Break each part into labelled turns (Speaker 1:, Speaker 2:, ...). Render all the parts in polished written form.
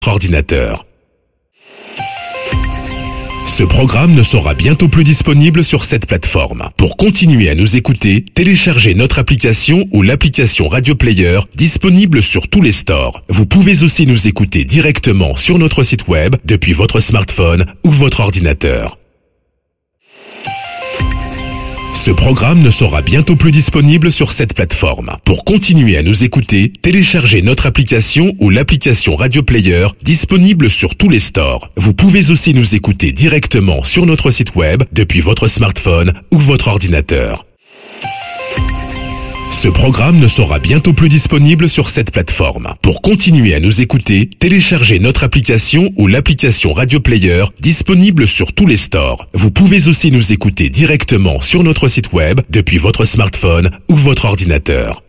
Speaker 1: ordinateur. Ce programme ne sera bientôt plus disponible sur cette plateforme. Pour continuer à nous écouter, téléchargez notre application ou l'application Radio Player disponible sur tous les stores. Vous pouvez aussi nous écouter directement sur notre site web depuis votre smartphone ou votre ordinateur. Ce programme ne sera bientôt plus disponible sur cette plateforme. Pour continuer à nous écouter, téléchargez notre application ou l'application Radio Player disponible sur tous les stores. Vous pouvez aussi nous écouter directement sur notre site web depuis votre smartphone ou votre ordinateur. Ce programme ne sera bientôt plus disponible sur cette plateforme. Pour continuer à nous écouter, téléchargez notre application ou l'application Radio Player disponible sur tous les stores. Vous pouvez aussi nous écouter directement sur notre site web depuis votre smartphone ou votre ordinateur.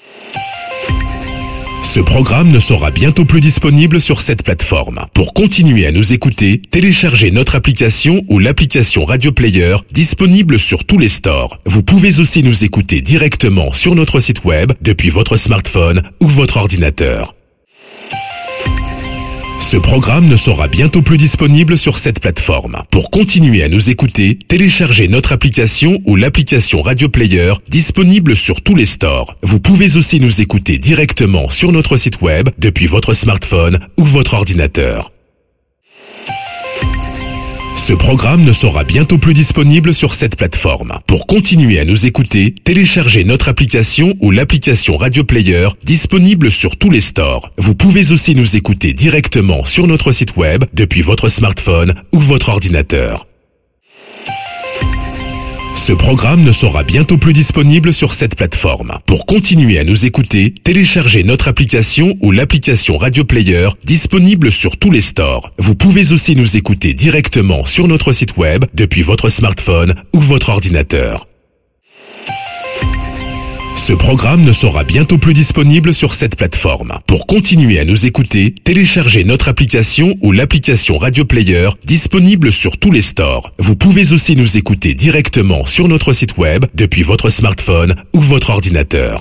Speaker 1: Ce programme ne sera bientôt plus disponible sur cette plateforme. Pour continuer à nous écouter, téléchargez notre application ou l'application Radio Player disponible sur tous les stores. Vous pouvez aussi nous écouter directement sur notre site web depuis votre smartphone ou votre ordinateur. Ce programme ne sera bientôt plus disponible sur cette plateforme. Pour continuer à nous écouter, téléchargez notre application ou l'application Radio Player disponible sur tous les stores. Vous pouvez aussi nous écouter directement sur notre site web depuis votre smartphone ou votre ordinateur. Ce programme ne sera bientôt plus disponible sur cette plateforme. Pour continuer à nous écouter, téléchargez notre application ou l'application Radio Player disponible sur tous les stores. Vous pouvez aussi nous écouter directement sur notre site web depuis votre smartphone ou votre ordinateur. Ce programme ne sera bientôt plus disponible sur cette plateforme. Pour continuer à nous écouter, téléchargez notre application ou l'application Radio Player disponible sur tous les stores. Vous pouvez aussi nous écouter directement sur notre site web depuis votre smartphone ou votre ordinateur. Ce programme ne sera bientôt plus disponible sur cette plateforme. Pour continuer à nous écouter, téléchargez notre application ou l'application Radio Player disponible sur tous les stores. Vous pouvez aussi nous écouter directement sur notre site web depuis votre smartphone ou votre ordinateur.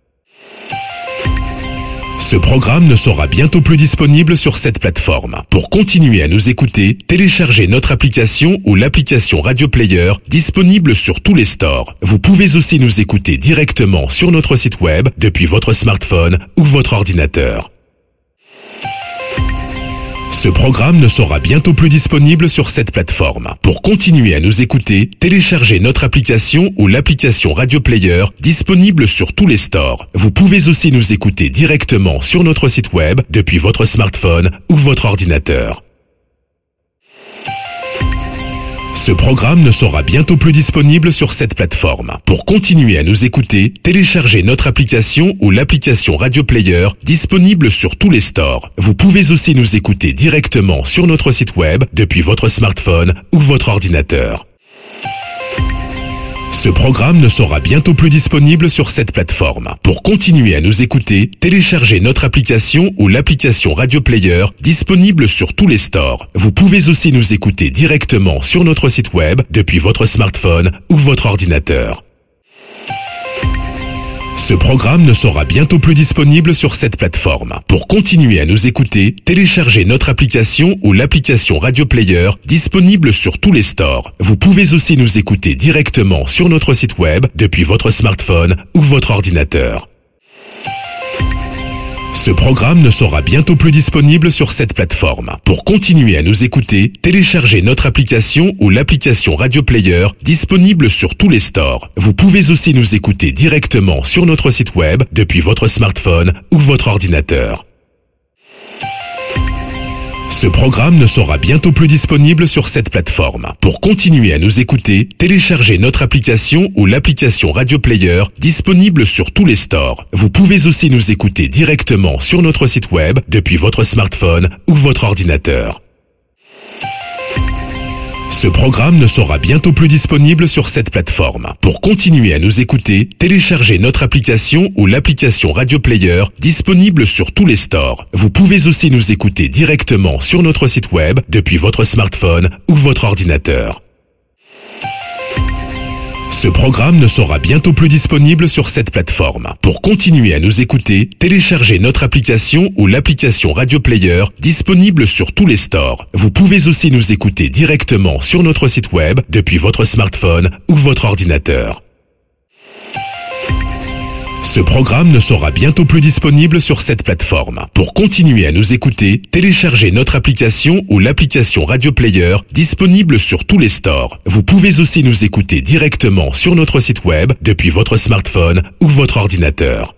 Speaker 1: Ce programme ne sera bientôt plus disponible sur cette plateforme. Pour continuer à nous écouter, téléchargez notre application ou l'application Radio Player disponible sur tous les stores. Vous pouvez aussi nous écouter directement sur notre site web depuis votre smartphone ou votre ordinateur. Ce programme ne sera bientôt plus disponible sur cette plateforme. Pour continuer à nous écouter, téléchargez notre application ou l'application Radio Player disponible sur tous les stores. Vous pouvez aussi nous écouter directement sur notre site web depuis votre smartphone ou votre ordinateur. Ce programme ne sera bientôt plus disponible sur cette plateforme. Pour continuer à nous écouter, téléchargez notre application ou l'application Radio Player disponible sur tous les stores. Vous pouvez aussi nous écouter directement sur notre site web depuis votre smartphone ou votre ordinateur. Ce programme ne sera bientôt plus disponible sur cette plateforme. Pour continuer à nous écouter, téléchargez notre application ou l'application Radio Player disponible sur tous les stores. Vous pouvez aussi nous écouter directement sur notre site web depuis votre smartphone ou votre ordinateur. Ce programme ne sera bientôt plus disponible sur cette plateforme. Pour continuer à nous écouter, téléchargez notre application ou l'application Radio Player disponible sur tous les stores. Vous pouvez aussi nous écouter directement sur notre site web depuis votre smartphone ou votre ordinateur. Ce programme ne sera bientôt plus disponible sur cette plateforme. Pour continuer à nous écouter, téléchargez notre application ou l'application Radio Player disponible sur tous les stores. Vous pouvez aussi nous écouter directement sur notre site web depuis votre smartphone ou votre ordinateur. Ce programme ne sera bientôt plus disponible sur cette plateforme. Pour continuer à nous écouter, téléchargez notre application ou l'application Radio Player disponible sur tous les stores. Vous pouvez aussi nous écouter directement sur notre site web depuis votre smartphone ou votre ordinateur. Ce programme ne sera bientôt plus disponible sur cette plateforme. Pour continuer à nous écouter, téléchargez notre application ou l'application Radio Player disponible sur tous les stores. Vous pouvez aussi nous écouter directement sur notre site web depuis votre smartphone ou votre ordinateur. Ce programme ne sera bientôt plus disponible sur cette plateforme. Pour continuer à nous écouter, téléchargez notre application ou l'application Radio Player disponible sur tous les stores. Vous pouvez aussi nous écouter directement sur notre site web depuis votre smartphone ou votre ordinateur. Ce programme ne sera bientôt plus disponible sur cette plateforme. Pour continuer à nous écouter, téléchargez notre application ou l'application Radio Player disponible sur tous les stores. Vous pouvez aussi nous écouter directement sur notre site web depuis votre smartphone ou votre ordinateur.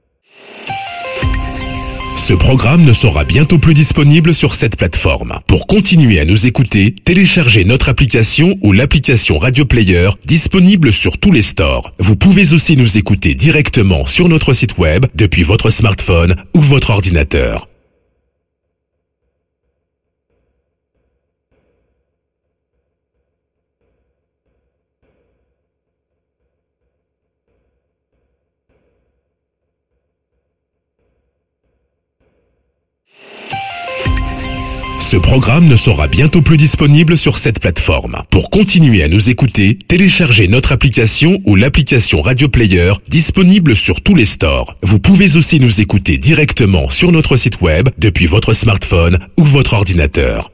Speaker 1: Ce programme ne sera bientôt plus disponible sur cette plateforme. Pour continuer à nous écouter, téléchargez notre application ou l'application Radio Player disponible sur tous les stores. Vous pouvez aussi nous écouter directement sur notre site web depuis votre smartphone ou votre ordinateur. Ce programme ne sera bientôt plus disponible sur cette plateforme. Pour continuer à nous écouter, téléchargez notre application ou l'application Radio Player disponible sur tous les stores. Vous pouvez aussi nous écouter directement sur notre site web depuis votre smartphone ou votre ordinateur.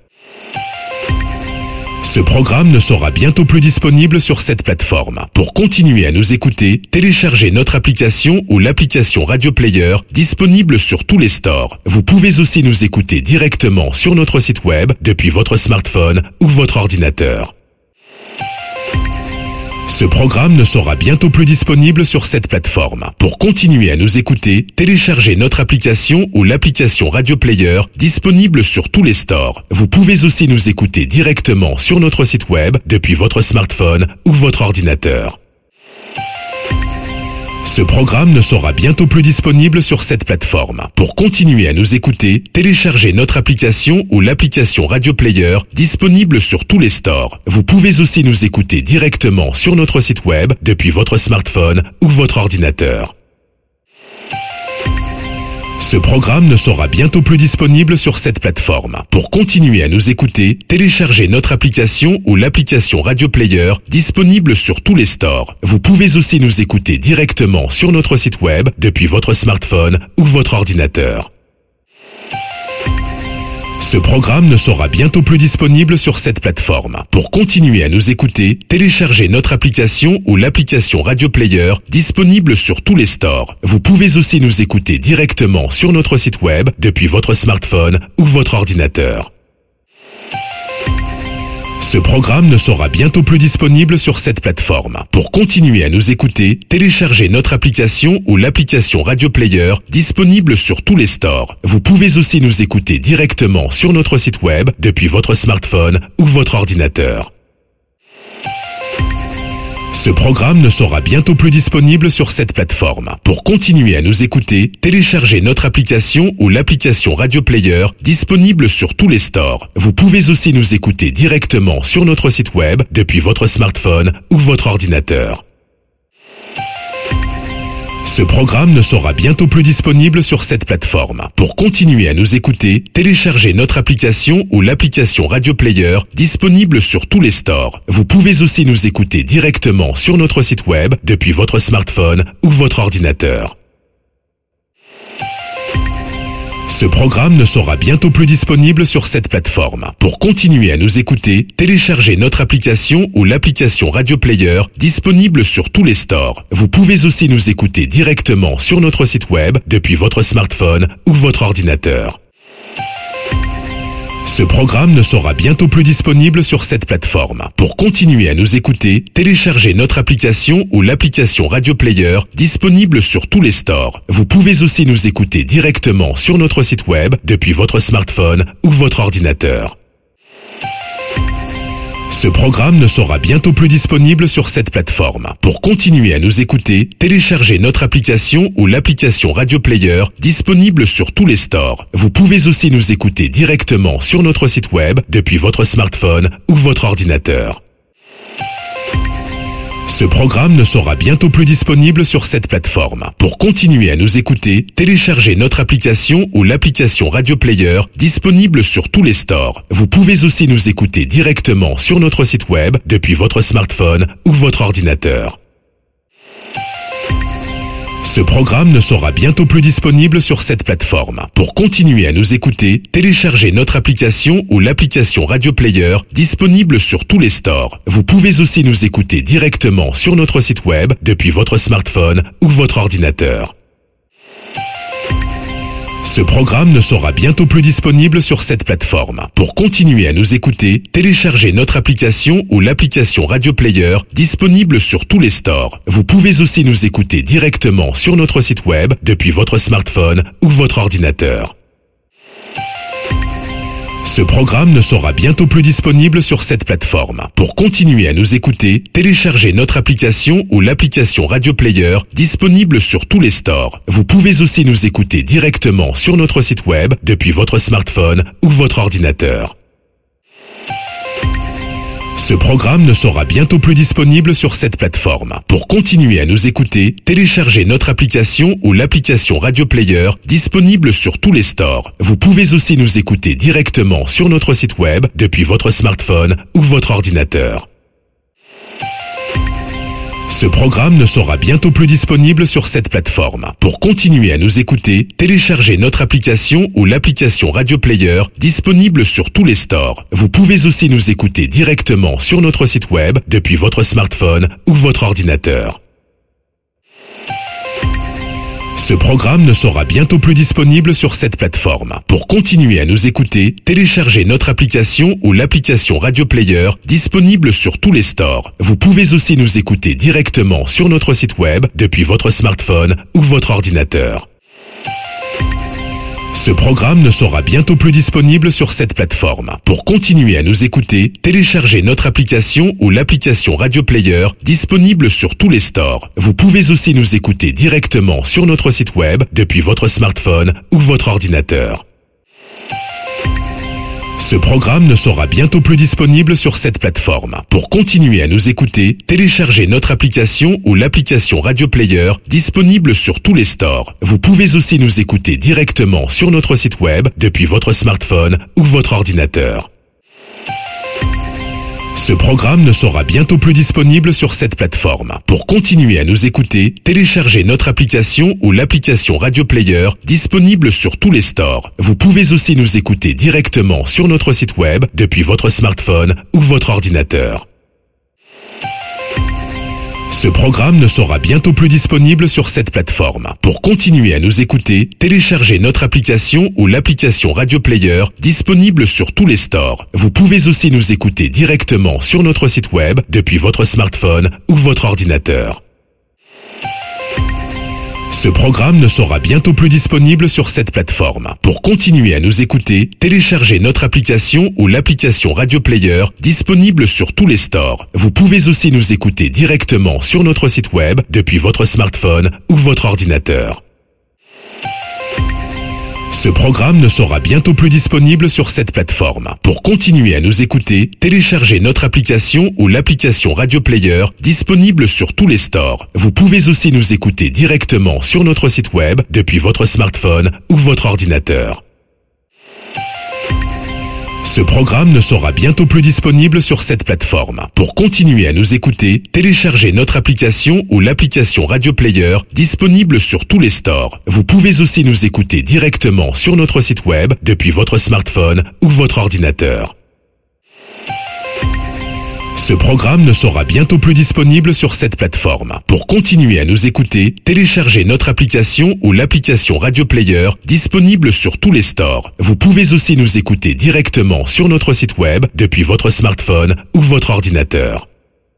Speaker 1: Ce programme ne sera bientôt plus disponible sur cette plateforme. Pour continuer à nous écouter, téléchargez notre application ou l'application Radio Player disponible sur tous les stores. Vous pouvez aussi nous écouter directement sur notre site web depuis votre smartphone ou votre ordinateur. Ce programme ne sera bientôt plus disponible sur cette plateforme. Pour continuer à nous écouter, téléchargez notre application ou l'application Radio Player disponible sur tous les stores. Vous pouvez aussi nous écouter directement sur notre site web depuis votre smartphone ou votre ordinateur. Ce programme ne sera bientôt plus disponible sur cette plateforme. Pour continuer à nous écouter, téléchargez notre application ou l'application Radio Player disponible sur tous les stores. Vous pouvez aussi nous écouter directement sur notre site web depuis votre smartphone ou votre ordinateur. Ce programme ne sera bientôt plus disponible sur cette plateforme. Pour continuer à nous écouter, téléchargez notre application ou l'application Radio Player disponible sur tous les stores. Vous pouvez aussi nous écouter directement sur notre site web depuis votre smartphone ou votre ordinateur. Ce programme ne sera bientôt plus disponible sur cette plateforme. Pour continuer à nous écouter, téléchargez notre application ou l'application Radio Player disponible sur tous les stores. Vous pouvez aussi nous écouter directement sur notre site web depuis votre smartphone ou votre ordinateur. Ce programme ne sera bientôt plus disponible sur cette plateforme. Pour continuer à nous écouter, téléchargez notre application ou l'application Radio Player disponible sur tous les stores. Vous pouvez aussi nous écouter directement sur notre site web depuis votre smartphone ou votre ordinateur. Ce programme ne sera bientôt plus disponible sur cette plateforme. Pour continuer à nous écouter, téléchargez notre application ou l'application Radio Player disponible sur tous les stores. Vous pouvez aussi nous écouter directement sur notre site web depuis votre smartphone ou votre ordinateur. Ce programme ne sera bientôt plus disponible sur cette plateforme. Pour continuer à nous écouter, téléchargez notre application ou l'application Radio Player disponible sur tous les stores. Vous pouvez aussi nous écouter directement sur notre site web depuis votre smartphone ou votre ordinateur. Ce programme ne sera bientôt plus disponible sur cette plateforme. Pour continuer à nous écouter, téléchargez notre application ou l'application Radio Player disponible sur tous les stores. Vous pouvez aussi nous écouter directement sur notre site web depuis votre smartphone ou votre ordinateur. Ce programme ne sera bientôt plus disponible sur cette plateforme. Pour continuer à nous écouter, téléchargez notre application ou l'application Radio Player disponible sur tous les stores. Vous pouvez aussi nous écouter directement sur notre site web depuis votre smartphone ou votre ordinateur. Ce programme ne sera bientôt plus disponible sur cette plateforme. Pour continuer à nous écouter, téléchargez notre application ou l'application Radio Player disponible sur tous les stores. Vous pouvez aussi nous écouter directement sur notre site web depuis votre smartphone ou votre ordinateur. Ce programme ne sera bientôt plus disponible sur cette plateforme. Pour continuer à nous écouter, téléchargez notre application ou l'application Radio Player disponible sur tous les stores. Vous pouvez aussi nous écouter directement sur notre site web depuis votre smartphone ou votre ordinateur. Ce programme ne sera bientôt plus disponible sur cette plateforme. Pour continuer à nous écouter, téléchargez notre application ou l'application Radio Player disponible sur tous les stores. Vous pouvez aussi nous écouter directement sur notre site web depuis votre smartphone ou votre ordinateur. Ce programme ne sera bientôt plus disponible sur cette plateforme. Pour continuer à nous écouter, téléchargez notre application ou l'application Radio Player disponible sur tous les stores. Vous pouvez aussi nous écouter directement sur notre site web depuis votre smartphone ou votre ordinateur. Ce programme ne sera bientôt plus disponible sur cette plateforme. Pour continuer à nous écouter, téléchargez notre application ou l'application Radio Player disponible sur tous les stores. Vous pouvez aussi nous écouter directement sur notre site web depuis votre smartphone ou votre ordinateur. Ce programme ne sera bientôt plus disponible sur cette plateforme. Pour continuer à nous écouter, téléchargez notre application ou l'application Radio Player disponible sur tous les stores. Vous pouvez aussi nous écouter directement sur notre site web depuis votre smartphone ou votre ordinateur. Ce programme ne sera bientôt plus disponible sur cette plateforme. Pour continuer à nous écouter, téléchargez notre application ou l'application Radio Player disponible sur tous les stores. Vous pouvez aussi nous écouter directement sur notre site web depuis votre smartphone ou votre ordinateur. Ce programme ne sera bientôt plus disponible sur cette plateforme. Pour continuer à nous écouter, téléchargez notre application ou l'application Radio Player disponible sur tous les stores. Vous pouvez aussi nous écouter directement sur notre site web depuis votre smartphone ou votre ordinateur. Ce programme ne sera bientôt plus disponible sur cette plateforme. Pour continuer à nous écouter, téléchargez notre application ou l'application Radio Player disponible sur tous les stores. Vous pouvez aussi nous écouter directement sur notre site web depuis votre smartphone ou votre ordinateur. Ce programme ne sera bientôt plus disponible sur cette plateforme. Pour continuer à nous écouter, téléchargez notre application ou l'application Radio Player disponible sur tous les stores. Vous pouvez aussi nous écouter directement sur notre site web depuis votre smartphone ou votre ordinateur. Ce programme ne sera bientôt plus disponible sur cette plateforme. Pour continuer à nous écouter, téléchargez notre application ou l'application Radio Player disponible sur tous les stores. Vous pouvez aussi nous écouter directement sur notre site web depuis votre smartphone ou votre ordinateur. Ce programme ne sera bientôt plus disponible sur cette plateforme. Pour continuer à nous écouter, téléchargez notre application ou l'application Radio Player disponible sur tous les stores. Vous pouvez aussi nous écouter directement sur notre site web depuis votre smartphone ou votre ordinateur. Ce programme ne sera bientôt plus disponible sur cette plateforme. Pour continuer à nous écouter, téléchargez notre application ou l'application Radio Player disponible sur tous les stores. Vous pouvez aussi nous écouter directement sur notre site web depuis votre smartphone ou votre ordinateur. Ce programme ne sera bientôt plus disponible sur cette plateforme. Pour continuer à nous écouter, téléchargez notre application ou l'application Radio Player disponible sur tous les stores. Vous pouvez aussi nous écouter directement sur notre site web depuis votre smartphone ou votre ordinateur. Ce programme ne sera bientôt plus disponible sur cette plateforme. Pour continuer à nous écouter, téléchargez notre application ou l'application Radio Player disponible sur tous les stores. Vous pouvez aussi nous écouter directement sur notre site web depuis votre smartphone ou votre ordinateur. Ce programme ne sera bientôt plus disponible sur cette plateforme. Pour continuer à nous écouter, téléchargez notre application ou l'application Radio Player disponible sur tous les stores. Vous pouvez aussi nous écouter directement sur notre site web depuis votre smartphone ou votre ordinateur.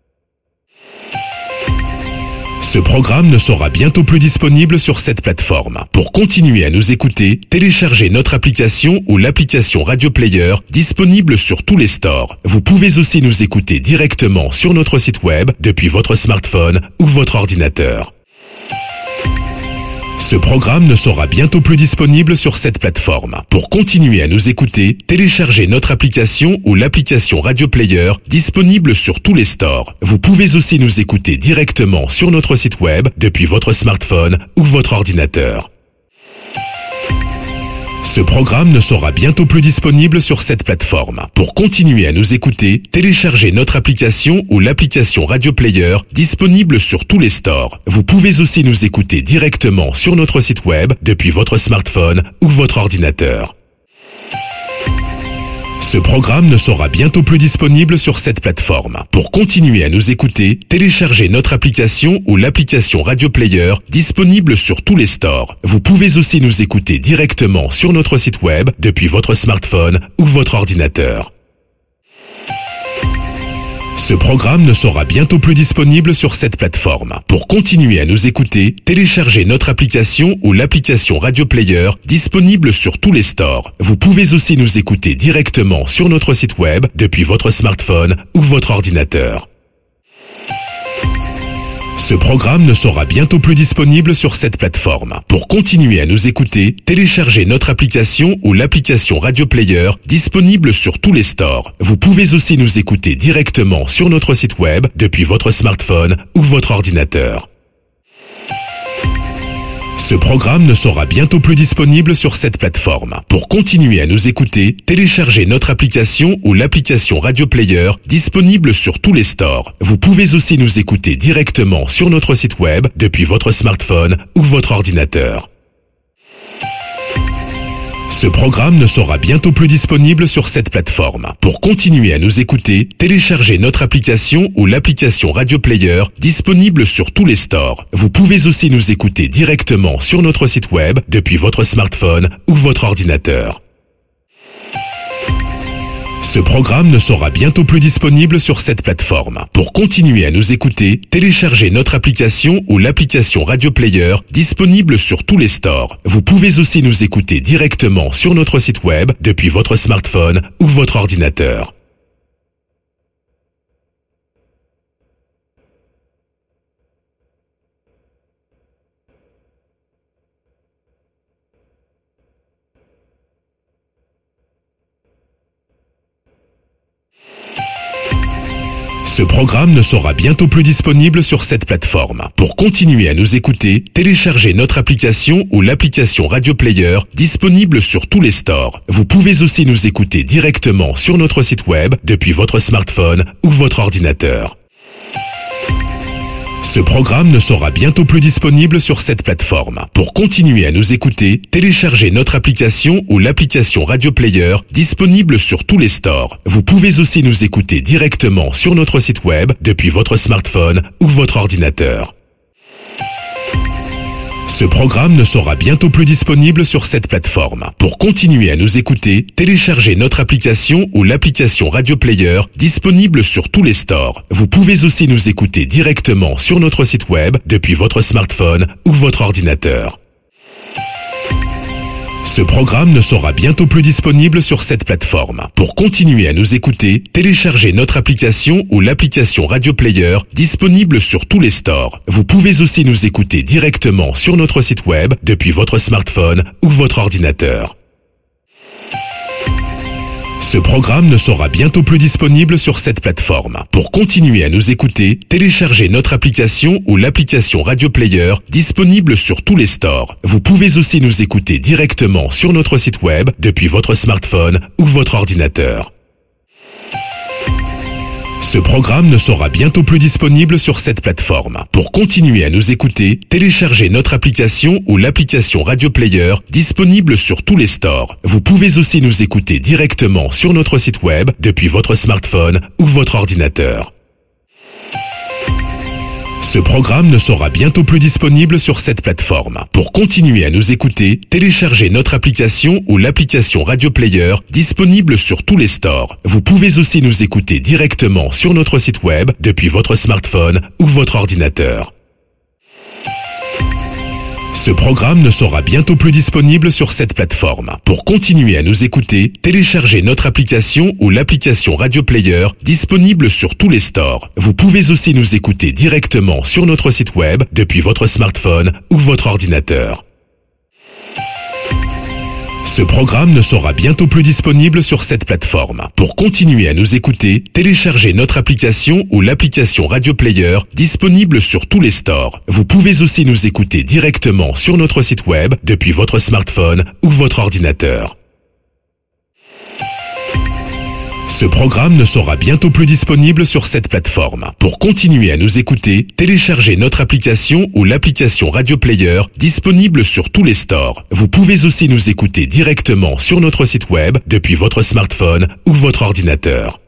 Speaker 1: Ce programme ne sera bientôt plus disponible sur cette plateforme. Pour continuer à nous écouter, téléchargez notre application ou l'application Radio Player disponible sur tous les stores. Vous pouvez aussi nous écouter directement sur notre site web depuis votre smartphone ou votre ordinateur. Ce programme ne sera bientôt plus disponible sur cette plateforme. Pour continuer à nous écouter, téléchargez notre application ou l'application Radio Player disponible sur tous les stores. Vous pouvez aussi nous écouter directement sur notre site web depuis votre smartphone ou votre ordinateur. Ce programme ne sera bientôt plus disponible sur cette plateforme. Pour continuer à nous écouter, téléchargez notre application ou l'application Radio Player disponible sur tous les stores. Vous pouvez aussi nous écouter directement sur notre site web depuis votre smartphone ou votre ordinateur. Ce programme ne sera bientôt plus disponible sur cette plateforme. Pour continuer à nous écouter, téléchargez notre application ou l'application Radio Player disponible sur tous les stores. Vous pouvez aussi nous écouter directement sur notre site web depuis votre smartphone ou votre ordinateur. Ce programme ne sera bientôt plus disponible sur cette plateforme. Pour continuer à nous écouter, téléchargez notre application ou l'application Radio Player disponible sur tous les stores. Vous pouvez aussi nous écouter directement sur notre site web depuis votre smartphone ou votre ordinateur. Ce programme ne sera bientôt plus disponible sur cette plateforme. Pour continuer à nous écouter, téléchargez notre application ou l'application Radio Player disponible sur tous les stores. Vous pouvez aussi nous écouter directement sur notre site web depuis votre smartphone ou votre ordinateur. Ce programme ne sera bientôt plus disponible sur cette plateforme. Pour continuer à nous écouter, téléchargez notre application ou l'application Radio Player disponible sur tous les stores. Vous pouvez aussi nous écouter directement sur notre site web depuis votre smartphone ou votre ordinateur. Ce programme ne sera bientôt plus disponible sur cette plateforme. Pour continuer à nous écouter, téléchargez notre application ou l'application Radio Player disponible sur tous les stores. Vous pouvez aussi nous écouter directement sur notre site web depuis votre smartphone ou votre ordinateur. Ce programme ne sera bientôt plus disponible sur cette plateforme. Pour continuer à nous écouter, téléchargez notre application ou l'application Radio Player disponible sur tous les stores. Vous pouvez aussi nous écouter directement sur notre site web depuis votre smartphone ou votre ordinateur. Ce programme ne sera bientôt plus disponible sur cette plateforme. Pour continuer à nous écouter, téléchargez notre application ou l'application Radio Player disponible sur tous les stores. Vous pouvez aussi nous écouter directement sur notre site web depuis votre smartphone ou votre ordinateur. Ce programme ne sera bientôt plus disponible sur cette plateforme. Pour continuer à nous écouter, téléchargez notre application ou l'application Radio Player disponible sur tous les stores. Vous pouvez aussi nous écouter directement sur notre site web depuis votre smartphone ou votre ordinateur. Ce programme ne sera bientôt plus disponible sur cette plateforme. Pour continuer à nous écouter, téléchargez notre application ou l'application Radio Player disponible sur tous les stores. Vous pouvez aussi nous écouter directement sur notre site web depuis votre smartphone ou votre ordinateur. Ce programme ne sera bientôt plus disponible sur cette plateforme. Pour continuer à nous écouter, téléchargez notre application ou l'application Radio Player disponible sur tous les stores. Vous pouvez aussi nous écouter directement sur notre site web depuis votre smartphone ou votre ordinateur. Ce programme ne sera bientôt plus disponible sur cette plateforme. Pour continuer à nous écouter, téléchargez notre application ou l'application Radio Player disponible sur tous les stores. Vous pouvez aussi nous écouter directement sur notre site web depuis votre smartphone ou votre ordinateur. Ce programme ne sera bientôt plus disponible sur cette plateforme. Pour continuer à nous écouter, téléchargez notre application ou l'application Radio Player disponible sur tous les stores. Vous pouvez aussi nous écouter directement sur notre site web depuis votre smartphone ou votre ordinateur. Ce programme ne sera bientôt plus disponible sur cette plateforme. Pour continuer à nous écouter, téléchargez notre application ou l'application Radio Player disponible sur tous les stores. Vous pouvez aussi nous écouter directement sur notre site web depuis votre smartphone ou votre ordinateur. Ce programme ne sera bientôt plus disponible sur cette plateforme. Pour continuer à nous écouter, téléchargez notre application ou l'application Radio Player disponible sur tous les stores. Vous pouvez aussi nous écouter directement sur notre site web depuis votre smartphone ou votre ordinateur. Ce programme ne sera bientôt plus disponible sur cette plateforme. Pour continuer à nous écouter, téléchargez notre application ou l'application Radio Player disponible sur tous les stores. Vous pouvez aussi nous écouter directement sur notre site web depuis votre smartphone ou votre ordinateur. Ce programme ne sera bientôt plus disponible sur cette plateforme. Pour continuer à nous écouter, téléchargez notre application ou l'application Radio Player disponible sur tous les stores. Vous pouvez aussi nous écouter directement sur notre site web depuis votre smartphone ou votre ordinateur.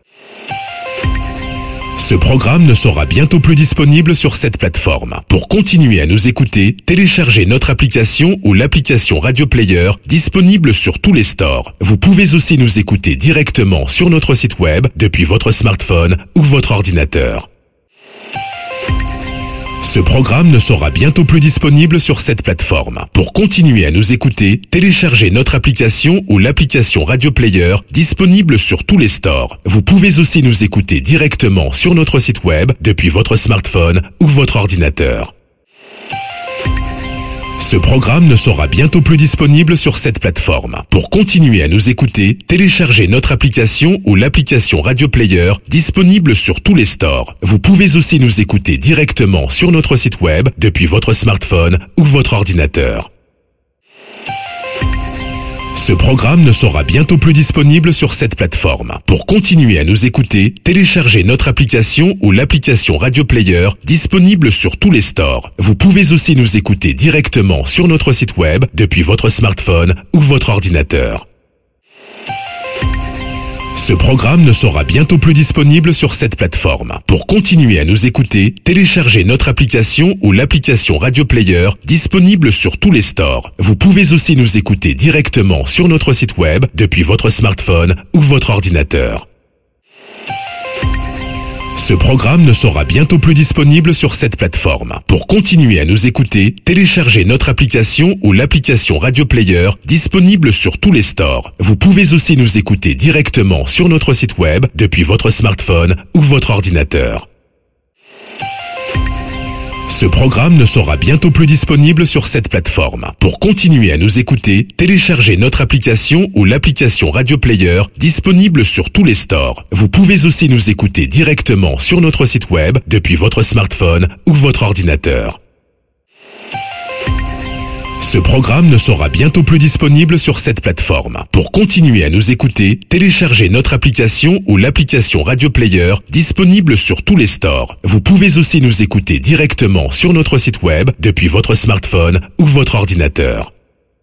Speaker 1: Ce programme ne sera bientôt plus disponible sur cette plateforme. Pour continuer à nous écouter, téléchargez notre application ou l'application Radio Player disponible sur tous les stores. Vous pouvez aussi nous écouter directement sur notre site web depuis votre smartphone ou votre ordinateur. Ce programme ne sera bientôt plus disponible sur cette plateforme. Pour continuer à nous écouter, téléchargez notre application ou l'application Radio Player disponible sur tous les stores. Vous pouvez aussi nous écouter directement sur notre site web depuis votre smartphone ou votre ordinateur. Ce programme ne sera bientôt plus disponible sur cette plateforme. Pour continuer à nous écouter, téléchargez notre application ou l'application Radio Player disponible sur tous les stores. Vous pouvez aussi nous écouter directement sur notre site web depuis votre smartphone ou votre ordinateur. Ce programme ne sera bientôt plus disponible sur cette plateforme. Pour continuer à nous écouter, téléchargez notre application ou l'application Radio Player disponible sur tous les stores. Vous pouvez aussi nous écouter directement sur notre site web depuis votre smartphone ou votre ordinateur. Ce programme ne sera bientôt plus disponible sur cette plateforme. Pour continuer à nous écouter, téléchargez notre application ou l'application Radio Player disponible sur tous les stores. Vous pouvez aussi nous écouter directement sur notre site web depuis votre smartphone ou votre ordinateur. Ce programme ne sera bientôt plus disponible sur cette plateforme. Pour continuer à nous écouter, téléchargez notre application ou l'application Radio Player disponible sur tous les stores. Vous pouvez aussi nous écouter directement sur notre site web depuis votre smartphone ou votre ordinateur. Ce programme ne sera bientôt plus disponible sur cette plateforme. Pour continuer à nous écouter, téléchargez notre application ou l'application Radio Player disponible sur tous les stores. Vous pouvez aussi nous écouter directement sur notre site web depuis votre smartphone ou votre ordinateur. Ce programme ne sera bientôt plus disponible sur cette plateforme. Pour continuer à nous écouter, téléchargez notre application ou l'application Radio Player disponible sur tous les stores. Vous pouvez aussi nous écouter directement sur notre site web depuis votre smartphone ou votre ordinateur.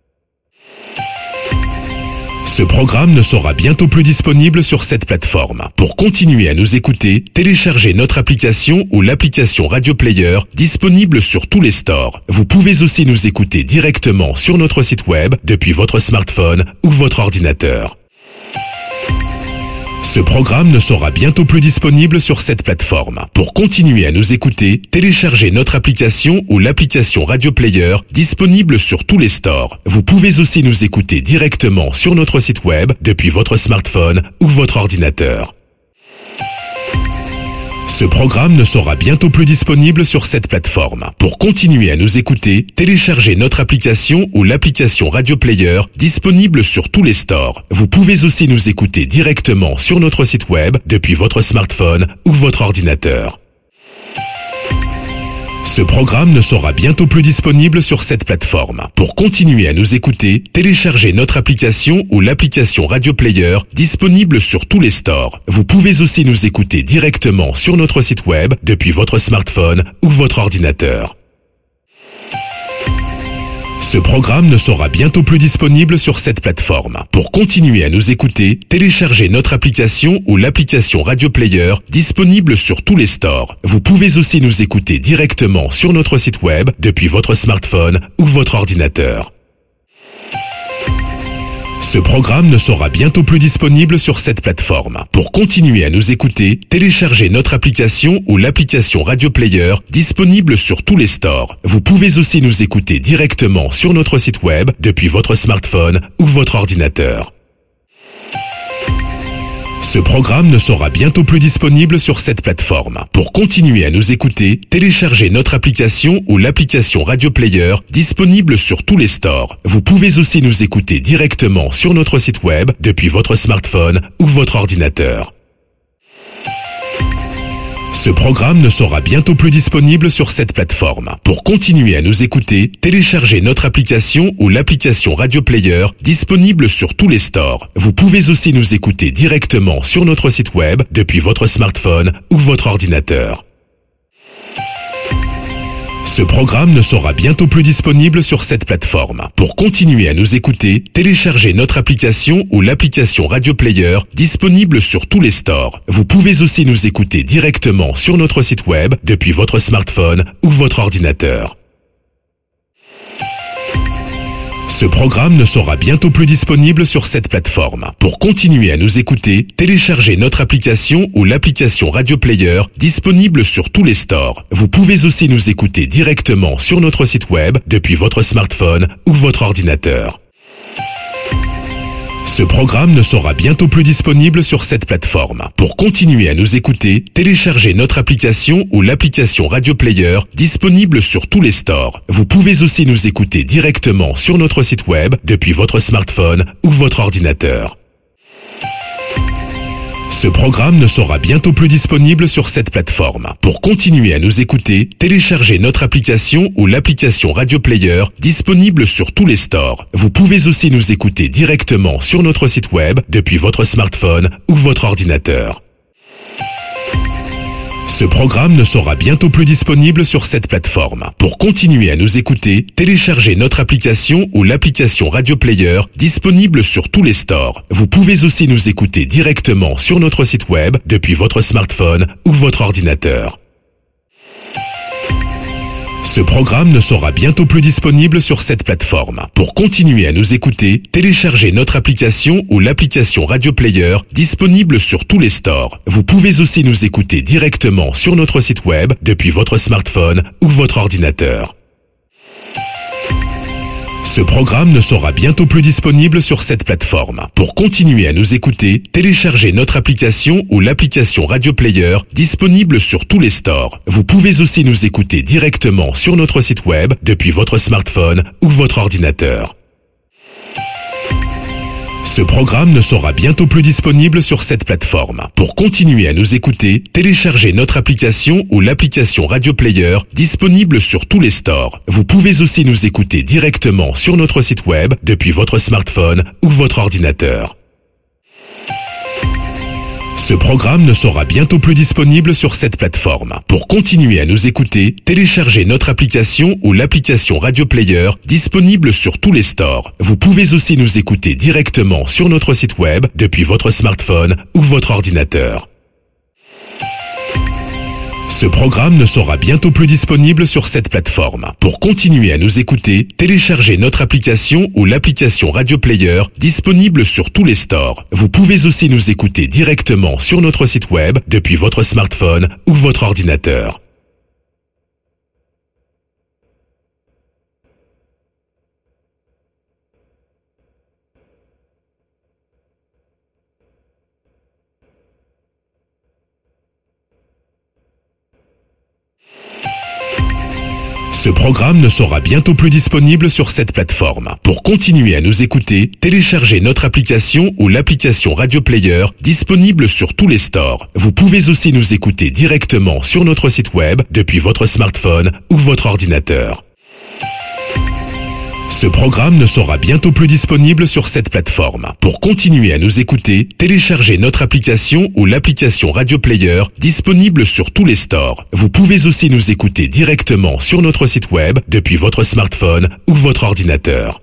Speaker 1: Ce programme ne sera bientôt plus disponible sur cette plateforme. Pour continuer à nous écouter, téléchargez notre application ou l'application Radio Player disponible sur tous les stores. Vous pouvez aussi nous écouter directement sur notre site web depuis votre smartphone ou votre ordinateur. Ce programme ne sera bientôt plus disponible sur cette plateforme. Pour continuer à nous écouter, téléchargez notre application ou l'application Radio Player disponible sur tous les stores. Vous pouvez aussi nous écouter directement sur notre site web depuis votre smartphone ou votre ordinateur. Ce programme ne sera bientôt plus disponible sur cette plateforme. Pour continuer à nous écouter, téléchargez notre application ou l'application Radio Player disponible sur tous les stores. Vous pouvez aussi nous écouter directement sur notre site web depuis votre smartphone ou votre ordinateur. Ce programme ne sera bientôt plus disponible sur cette plateforme. Pour continuer à nous écouter, téléchargez notre application ou l'application Radio Player disponible sur tous les stores. Vous pouvez aussi nous écouter directement sur notre site web depuis votre smartphone ou votre ordinateur. Ce programme ne sera bientôt plus disponible sur cette plateforme. Pour continuer à nous écouter, téléchargez notre application ou l'application Radio Player disponible sur tous les stores. Vous pouvez aussi nous écouter directement sur notre site web depuis votre smartphone ou votre ordinateur. Ce programme ne sera bientôt plus disponible sur cette plateforme. Pour continuer à nous écouter, téléchargez notre application ou l'application Radio Player disponible sur tous les stores. Vous pouvez aussi nous écouter directement sur notre site web depuis votre smartphone ou votre ordinateur. Ce programme ne sera bientôt plus disponible sur cette plateforme. Pour continuer à nous écouter, téléchargez notre application ou l'application Radio Player disponible sur tous les stores. Vous pouvez aussi nous écouter directement sur notre site web depuis votre smartphone ou votre ordinateur. Ce programme ne sera bientôt plus disponible sur cette plateforme. Pour continuer à nous écouter, téléchargez notre application ou l'application Radio Player disponible sur tous les stores. Vous pouvez aussi nous écouter directement sur notre site web depuis votre smartphone ou votre ordinateur. Ce programme ne sera bientôt plus disponible sur cette plateforme. Pour continuer à nous écouter, téléchargez notre application ou l'application Radio Player disponible sur tous les stores. Vous pouvez aussi nous écouter directement sur notre site web depuis votre smartphone ou votre ordinateur. Ce programme ne sera bientôt plus disponible sur cette plateforme. Pour continuer à nous écouter, téléchargez notre application ou l'application Radio Player disponible sur tous les stores. Vous pouvez aussi nous écouter directement sur notre site web depuis votre smartphone ou votre ordinateur. Ce programme ne sera bientôt plus disponible sur cette plateforme. Pour continuer à nous écouter, téléchargez notre application ou l'application Radio Player disponible sur tous les stores. Vous pouvez aussi nous écouter directement sur notre site web depuis votre smartphone ou votre ordinateur. Ce programme ne sera bientôt plus disponible sur cette plateforme. Pour continuer à nous écouter, téléchargez notre application ou l'application Radio Player disponible sur tous les stores. Vous pouvez aussi nous écouter directement sur notre site web depuis votre smartphone ou votre ordinateur. Ce programme ne sera bientôt plus disponible sur cette plateforme. Pour continuer à nous écouter, téléchargez notre application ou l'application Radio Player disponible sur tous les stores. Vous pouvez aussi nous écouter directement sur notre site web depuis votre smartphone ou votre ordinateur. Ce programme ne sera bientôt plus disponible sur cette plateforme. Pour continuer à nous écouter, téléchargez notre application ou l'application Radio Player disponible sur tous les stores. Vous pouvez aussi nous écouter directement sur notre site web depuis votre smartphone ou votre ordinateur. Ce programme ne sera bientôt plus disponible sur cette plateforme. Pour continuer à nous écouter, téléchargez notre application ou l'application Radio Player disponible sur tous les stores. Vous pouvez aussi nous écouter directement sur notre site web depuis votre smartphone ou votre ordinateur. Ce programme ne sera bientôt plus disponible sur cette plateforme. Pour continuer à nous écouter, téléchargez notre application ou l'application Radio Player disponible sur tous les stores. Vous pouvez aussi nous écouter directement sur notre site web depuis votre smartphone ou votre ordinateur. Ce programme ne sera bientôt plus disponible sur cette plateforme. Pour continuer à nous écouter, téléchargez notre application ou l'application Radio Player disponible sur tous les stores. Vous pouvez aussi nous écouter directement sur notre site web depuis votre smartphone ou votre ordinateur. Ce programme ne sera bientôt plus disponible sur cette plateforme. Pour continuer à nous écouter, téléchargez notre application ou l'application Radio Player disponible sur tous les stores. Vous pouvez aussi nous écouter directement sur notre site web depuis votre smartphone ou votre ordinateur. Ce programme ne sera bientôt plus disponible sur cette plateforme. Pour continuer à nous écouter, téléchargez notre application ou l'application Radio Player disponible sur tous les stores. Vous pouvez aussi nous écouter directement sur notre site web depuis votre smartphone ou votre ordinateur. Ce programme ne sera bientôt plus disponible sur cette plateforme. Pour continuer à nous écouter, téléchargez notre application ou l'application Radio Player disponible sur tous les stores. Vous pouvez aussi nous écouter directement sur notre site web depuis votre smartphone ou votre ordinateur.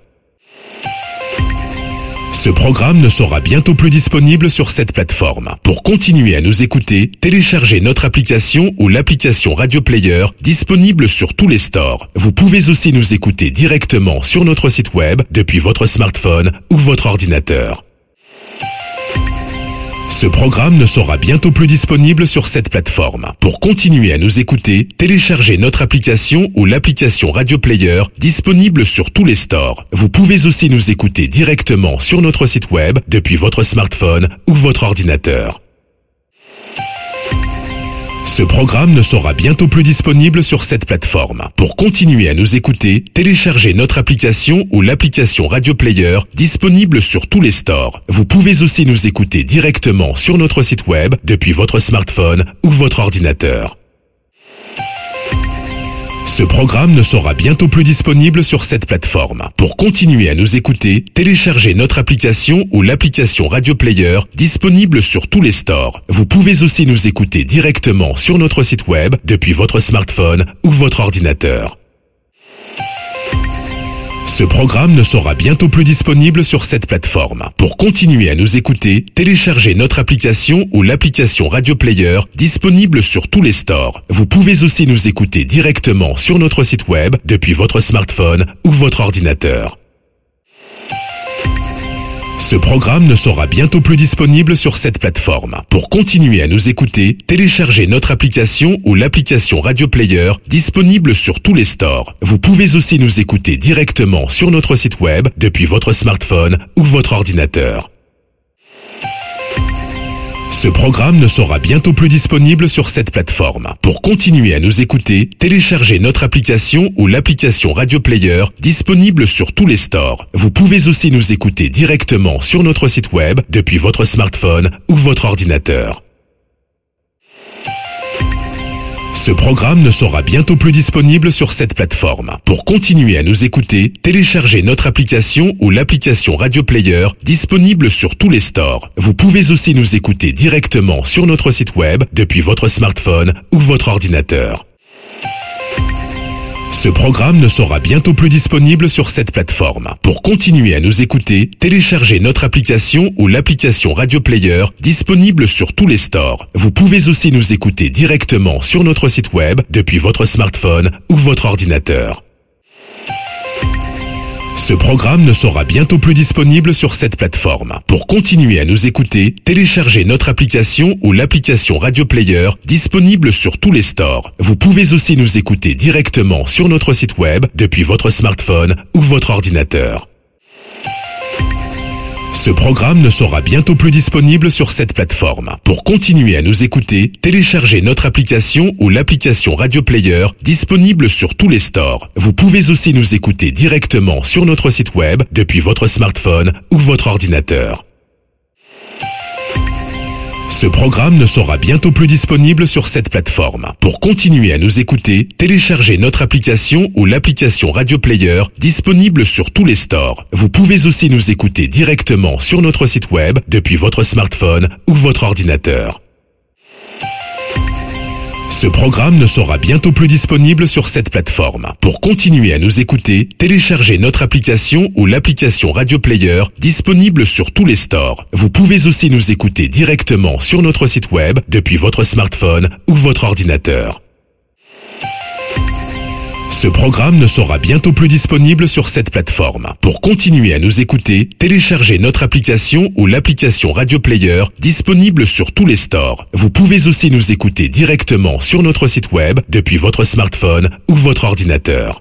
Speaker 1: Ce programme ne sera bientôt plus disponible sur cette plateforme. Pour continuer à nous écouter, téléchargez notre application ou l'application Radio Player disponible sur tous les stores. Vous pouvez aussi nous écouter directement sur notre site web depuis votre smartphone ou votre ordinateur. Ce programme ne sera bientôt plus disponible sur cette plateforme. Pour continuer à nous écouter, téléchargez notre application ou l'application Radio Player disponible sur tous les stores. Vous pouvez aussi nous écouter directement sur notre site web depuis votre smartphone ou votre ordinateur. Ce programme ne sera bientôt plus disponible sur cette plateforme. Pour continuer à nous écouter, téléchargez notre application ou l'application Radio Player disponible sur tous les stores. Vous pouvez aussi nous écouter directement sur notre site web depuis votre smartphone ou votre ordinateur. Ce programme ne sera bientôt plus disponible sur cette plateforme. Pour continuer à nous écouter, téléchargez notre application ou l'application Radio Player disponible sur tous les stores. Vous pouvez aussi nous écouter directement sur notre site web depuis votre smartphone ou votre ordinateur. Ce programme ne sera bientôt plus disponible sur cette plateforme. Pour continuer à nous écouter, téléchargez notre application ou l'application Radio Player disponible sur tous les stores. Vous pouvez aussi nous écouter directement sur notre site web depuis votre smartphone ou votre ordinateur. Ce programme ne sera bientôt plus disponible sur cette plateforme. Pour continuer à nous écouter, téléchargez notre application ou l'application Radio Player disponible sur tous les stores. Vous pouvez aussi nous écouter directement sur notre site web depuis votre smartphone ou votre ordinateur. Ce programme ne sera bientôt plus disponible sur cette plateforme. Pour continuer à nous écouter, téléchargez notre application ou l'application Radio Player disponible sur tous les stores. Vous pouvez aussi nous écouter directement sur notre site web depuis votre smartphone ou votre ordinateur. Ce programme ne sera bientôt plus disponible sur cette plateforme. Pour continuer à nous écouter, téléchargez notre application ou l'application Radio Player disponible sur tous les stores. Vous pouvez aussi nous écouter directement sur notre site web depuis votre smartphone ou votre ordinateur. Ce programme ne sera bientôt plus disponible sur cette plateforme. Pour continuer à nous écouter, téléchargez notre application ou l'application Radio Player disponible sur tous les stores. Vous pouvez aussi nous écouter directement sur notre site web depuis votre smartphone ou votre ordinateur. Ce programme ne sera bientôt plus disponible sur cette plateforme. Pour continuer à nous écouter, téléchargez notre application ou l'application Radio Player disponible sur tous les stores. Vous pouvez aussi nous écouter directement sur notre site web depuis votre smartphone ou votre ordinateur. Ce programme ne sera bientôt plus disponible sur cette plateforme. Pour continuer à nous écouter, téléchargez notre application ou l'application Radio Player disponible sur tous les stores. Vous pouvez aussi nous écouter directement sur notre site web depuis votre smartphone ou votre ordinateur. Ce programme ne sera bientôt plus disponible sur cette plateforme. Pour continuer à nous écouter, téléchargez notre application ou l'application Radio Player disponible sur tous les stores. Vous pouvez aussi nous écouter directement sur notre site web depuis votre smartphone ou votre ordinateur. Ce programme ne sera bientôt plus disponible sur cette plateforme. Pour continuer à nous écouter, téléchargez notre application ou l'application Radio Player disponible sur tous les stores. Vous pouvez aussi nous écouter directement sur notre site web depuis votre smartphone ou votre ordinateur. Ce programme ne sera bientôt plus disponible sur cette plateforme. Pour continuer à nous écouter, téléchargez notre application ou l'application Radio Player disponible sur tous les stores. Vous pouvez aussi nous écouter directement sur notre site web depuis votre smartphone ou votre ordinateur.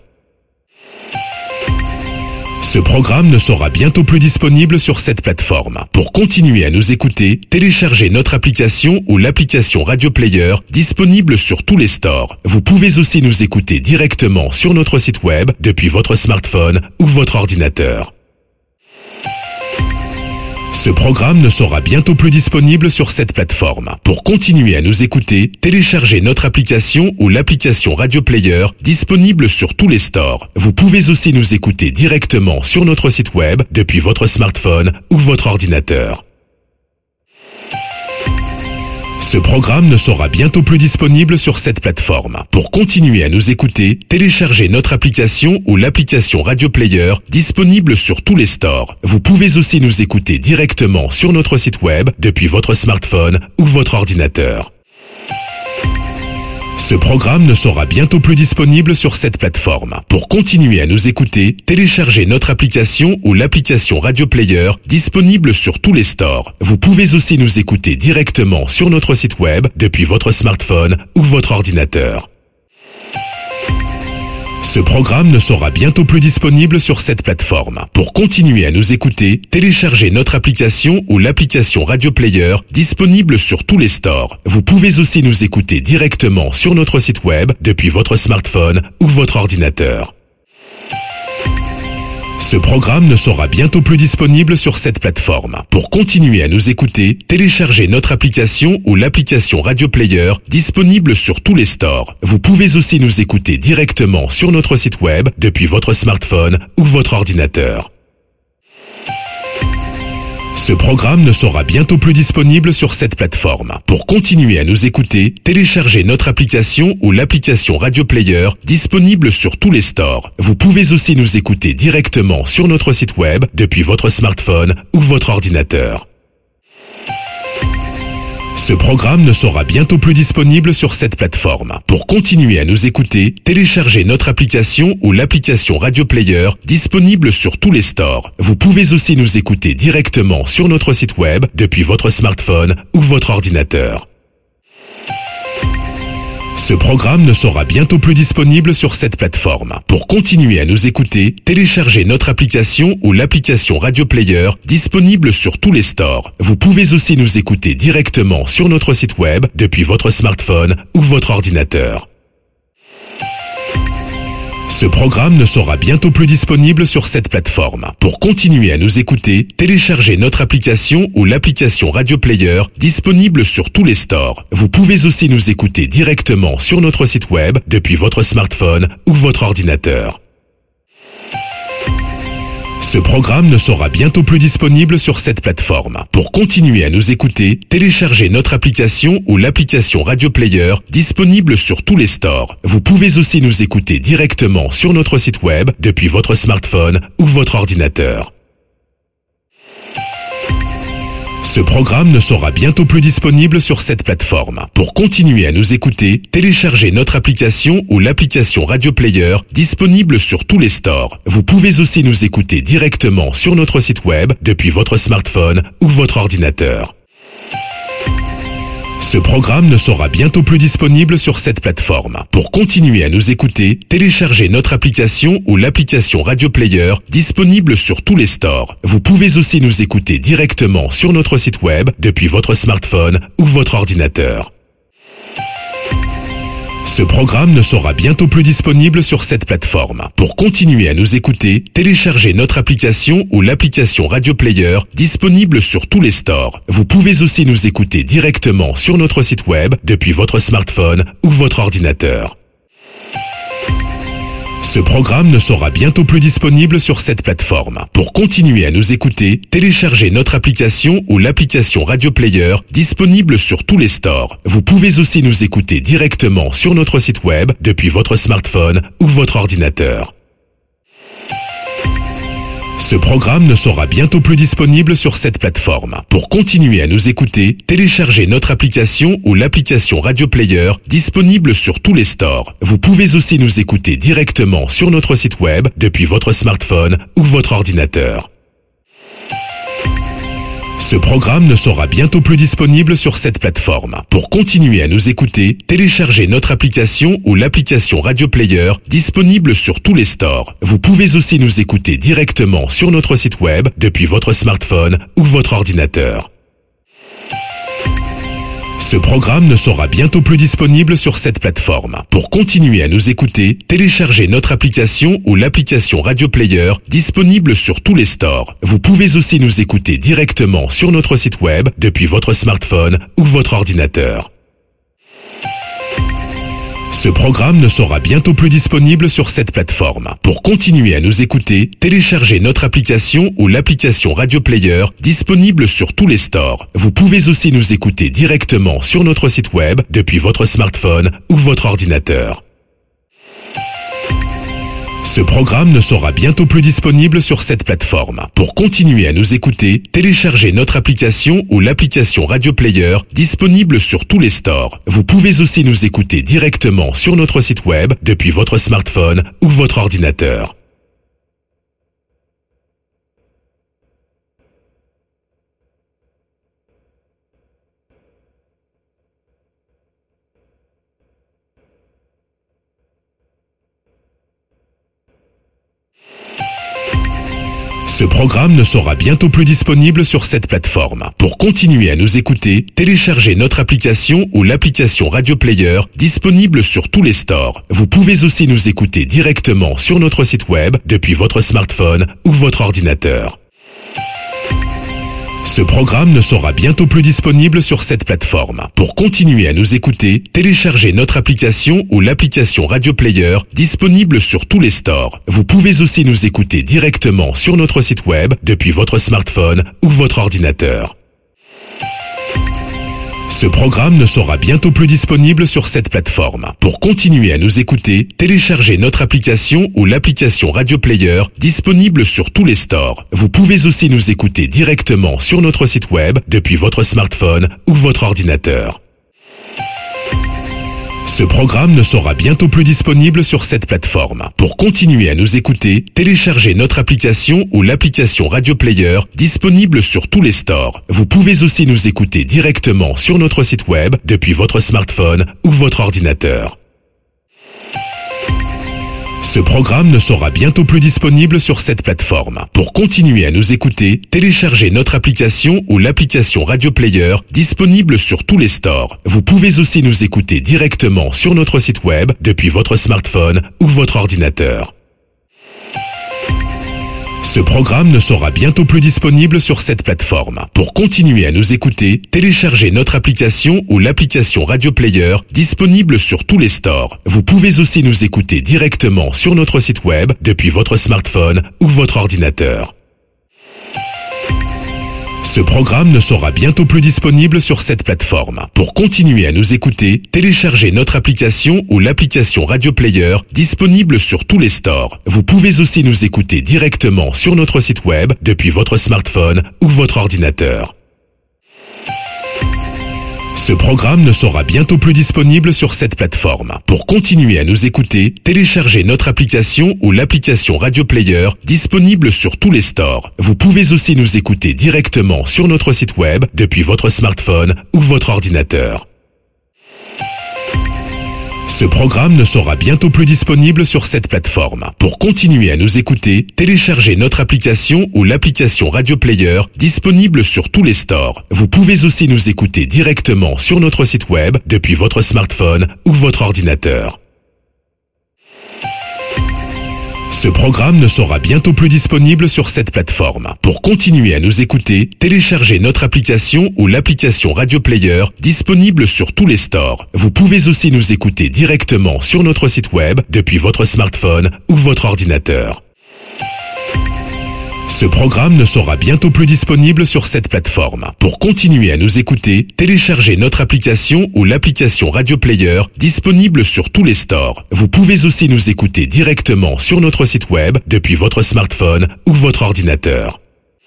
Speaker 1: Ce programme ne sera bientôt plus disponible sur cette plateforme. Pour continuer à nous écouter, téléchargez notre application ou l'application Radio Player disponible sur tous les stores. Vous pouvez aussi nous écouter directement sur notre site web depuis votre smartphone ou votre ordinateur. Ce programme ne sera bientôt plus disponible sur cette plateforme. Pour continuer à nous écouter, téléchargez notre application ou l'application Radio Player disponible sur tous les stores. Vous pouvez aussi nous écouter directement sur notre site web depuis votre smartphone ou votre ordinateur. Ce programme ne sera bientôt plus disponible sur cette plateforme. Pour continuer à nous écouter, téléchargez notre application ou l'application Radio Player disponible sur tous les stores. Vous pouvez aussi nous écouter directement sur notre site web depuis votre smartphone ou votre ordinateur. Ce programme ne sera bientôt plus disponible sur cette plateforme. Pour continuer à nous écouter, téléchargez notre application ou l'application Radio Player disponible sur tous les stores. Vous pouvez aussi nous écouter directement sur notre site web depuis votre smartphone ou votre ordinateur. Ce programme ne sera bientôt plus disponible sur cette plateforme. Pour continuer à nous écouter, téléchargez notre application ou l'application Radio Player disponible sur tous les stores. Vous pouvez aussi nous écouter directement sur notre site web depuis votre smartphone ou votre ordinateur. Ce programme ne sera bientôt plus disponible sur cette plateforme. Pour continuer à nous écouter, téléchargez notre application ou l'application Radio Player disponible sur tous les stores. Vous pouvez aussi nous écouter directement sur notre site web depuis votre smartphone ou votre ordinateur. Ce programme ne sera bientôt plus disponible sur cette plateforme. Pour continuer à nous écouter, téléchargez notre application ou l'application Radio Player disponible sur tous les stores. Vous pouvez aussi nous écouter directement sur notre site web depuis votre smartphone ou votre ordinateur. Ce programme ne sera bientôt plus disponible sur cette plateforme. Pour continuer à nous écouter, téléchargez notre application ou l'application Radio Player disponible sur tous les stores. Vous pouvez aussi nous écouter directement sur notre site web depuis votre smartphone ou votre ordinateur. Ce programme ne sera bientôt plus disponible sur cette plateforme. Pour continuer à nous écouter, téléchargez notre application ou l'application Radio Player disponible sur tous les stores. Vous pouvez aussi nous écouter directement sur notre site web depuis votre smartphone ou votre ordinateur. Ce programme ne sera bientôt plus disponible sur cette plateforme. Pour continuer à nous écouter, téléchargez notre application ou l'application Radio Player disponible sur tous les stores. Vous pouvez aussi nous écouter directement sur notre site web depuis votre smartphone ou votre ordinateur. Ce programme ne sera bientôt plus disponible sur cette plateforme. Pour continuer à nous écouter, téléchargez notre application ou l'application Radio Player disponible sur tous les stores. Vous pouvez aussi nous écouter directement sur notre site web depuis votre smartphone ou votre ordinateur. Ce programme ne sera bientôt plus disponible sur cette plateforme. Pour continuer à nous écouter, téléchargez notre application ou l'application Radio Player disponible sur tous les stores. Vous pouvez aussi nous écouter directement sur notre site web depuis votre smartphone ou votre ordinateur. Ce programme ne sera bientôt plus disponible sur cette plateforme. Pour continuer à nous écouter, téléchargez notre application ou l'application Radio Player disponible sur tous les stores. Vous pouvez aussi nous écouter directement sur notre site web depuis votre smartphone ou votre ordinateur. Ce programme ne sera bientôt plus disponible sur cette plateforme. Pour continuer à nous écouter, téléchargez notre application ou l'application Radio Player disponible sur tous les stores. Vous pouvez aussi nous écouter directement sur notre site web depuis votre smartphone ou votre ordinateur. Ce programme ne sera bientôt plus disponible sur cette plateforme. Pour continuer à nous écouter, téléchargez notre application ou l'application Radio Player disponible sur tous les stores. Vous pouvez aussi nous écouter directement sur notre site web depuis votre smartphone ou votre ordinateur. Ce programme ne sera bientôt plus disponible sur cette plateforme. Pour continuer à nous écouter, téléchargez notre application ou l'application Radio Player disponible sur tous les stores. Vous pouvez aussi nous écouter directement sur notre site web depuis votre smartphone ou votre ordinateur. Ce programme ne sera bientôt plus disponible sur cette plateforme. Pour continuer à nous écouter, téléchargez notre application ou l'application Radio Player disponible sur tous les stores. Vous pouvez aussi nous écouter directement sur notre site web depuis votre smartphone ou votre ordinateur. Ce programme ne sera bientôt plus disponible sur cette plateforme. Pour continuer à nous écouter, téléchargez notre application ou l'application Radio Player disponible sur tous les stores. Vous pouvez aussi nous écouter directement sur notre site web depuis votre smartphone ou votre ordinateur. Ce programme ne sera bientôt plus disponible sur cette plateforme. Pour continuer à nous écouter, téléchargez notre application ou l'application Radio Player disponible sur tous les stores. Vous pouvez aussi nous écouter directement sur notre site web depuis votre smartphone ou votre ordinateur. Ce programme ne sera bientôt plus disponible sur cette plateforme. Pour continuer à nous écouter, téléchargez notre application ou l'application Radio Player disponible sur tous les stores. Vous pouvez aussi nous écouter directement sur notre site web depuis votre smartphone ou votre ordinateur. Ce programme ne sera bientôt plus disponible sur cette plateforme. Pour continuer à nous écouter, téléchargez notre application ou l'application Radio Player disponible sur tous les stores. Vous pouvez aussi nous écouter directement sur notre site web depuis votre smartphone ou votre ordinateur. Ce programme ne sera bientôt plus disponible sur cette plateforme. Pour continuer à nous écouter, téléchargez notre application ou l'application Radio Player disponible sur tous les stores. Vous pouvez aussi nous écouter directement sur notre site web depuis votre smartphone ou votre ordinateur. Ce programme ne sera bientôt plus disponible sur cette plateforme. Pour continuer à nous écouter, téléchargez notre application ou l'application Radio Player disponible sur tous les stores. Vous pouvez aussi nous écouter directement sur notre site web depuis votre smartphone ou votre ordinateur. Ce programme ne sera bientôt plus disponible sur cette plateforme. Pour continuer à nous écouter, téléchargez notre application ou l'application Radio Player disponible sur tous les stores. Vous pouvez aussi nous écouter directement sur notre site web depuis votre smartphone ou votre ordinateur. Ce programme ne sera bientôt plus disponible sur cette plateforme. Pour continuer à nous écouter, téléchargez notre application ou l'application Radio Player disponible sur tous les stores. Vous pouvez aussi nous écouter directement sur notre site web depuis votre smartphone ou votre ordinateur. Ce programme ne sera bientôt plus disponible sur cette plateforme. Pour continuer à nous écouter, téléchargez notre application ou l'application Radio Player disponible sur tous les stores. Vous pouvez aussi nous écouter directement sur notre site web depuis votre smartphone ou votre ordinateur. Ce programme ne sera bientôt plus disponible sur cette plateforme. Pour continuer à nous écouter, téléchargez notre application ou l'application Radio Player disponible sur tous les stores. Vous pouvez aussi nous écouter directement sur notre site web depuis votre smartphone ou votre ordinateur. Ce programme ne sera bientôt plus disponible sur cette plateforme. Pour continuer à nous écouter, téléchargez notre application ou l'application Radio Player disponible sur tous les stores. Vous pouvez aussi nous écouter directement sur notre site web depuis votre smartphone ou votre ordinateur. Ce programme ne sera bientôt plus disponible sur cette plateforme. Pour continuer à nous écouter, téléchargez notre application ou l'application Radio Player disponible sur tous les stores. Vous pouvez aussi nous écouter directement sur notre site web depuis votre smartphone ou votre ordinateur. Ce programme ne sera bientôt plus disponible sur cette plateforme. Pour continuer à nous écouter, téléchargez notre application ou l'application Radio Player disponible sur tous les stores. Vous pouvez aussi nous écouter directement sur notre site web depuis votre smartphone ou votre ordinateur. Ce programme ne sera bientôt plus disponible sur cette plateforme. Pour continuer à nous écouter, téléchargez notre application ou l'application Radio Player disponible sur tous les stores. Vous pouvez aussi nous écouter directement sur notre site web depuis votre smartphone ou votre ordinateur.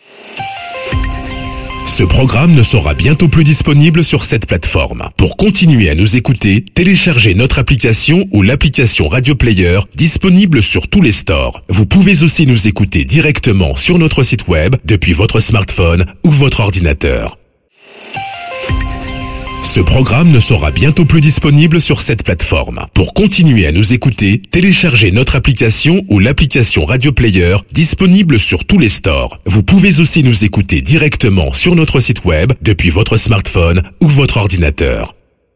Speaker 1: Ce programme ne sera bientôt plus disponible sur cette plateforme. Pour continuer à nous écouter, téléchargez notre application ou l'application Radio Player disponible sur tous les stores. Vous pouvez aussi nous écouter directement sur notre site web depuis votre smartphone ou votre ordinateur. Ce programme ne sera bientôt plus disponible sur cette plateforme. Pour continuer à nous écouter, téléchargez notre application ou l'application Radio Player disponible sur tous les stores. Vous pouvez aussi nous écouter directement sur notre site web depuis votre smartphone ou votre ordinateur.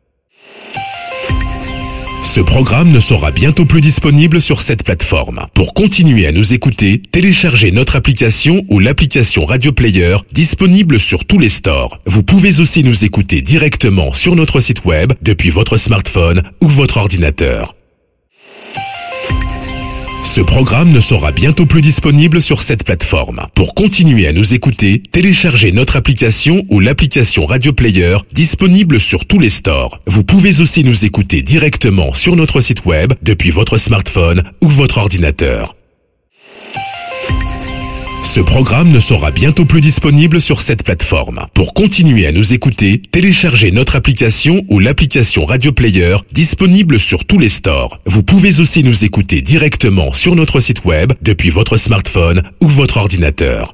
Speaker 1: Ce programme ne sera bientôt plus disponible sur cette plateforme. Pour continuer à nous écouter, téléchargez notre application ou l'application Radio Player disponible sur tous les stores. Vous pouvez aussi nous écouter directement sur notre site web depuis votre smartphone ou votre ordinateur. Ce programme ne sera bientôt plus disponible sur cette plateforme. Pour continuer à nous écouter, téléchargez notre application ou l'application Radio Player disponible sur tous les stores. Vous pouvez aussi nous écouter directement sur notre site web depuis votre smartphone ou votre ordinateur. Ce programme ne sera bientôt plus disponible sur cette plateforme. Pour continuer à nous écouter, téléchargez notre application ou l'application Radio Player disponible sur tous les stores. Vous pouvez aussi nous écouter directement sur notre site web depuis votre smartphone ou votre ordinateur.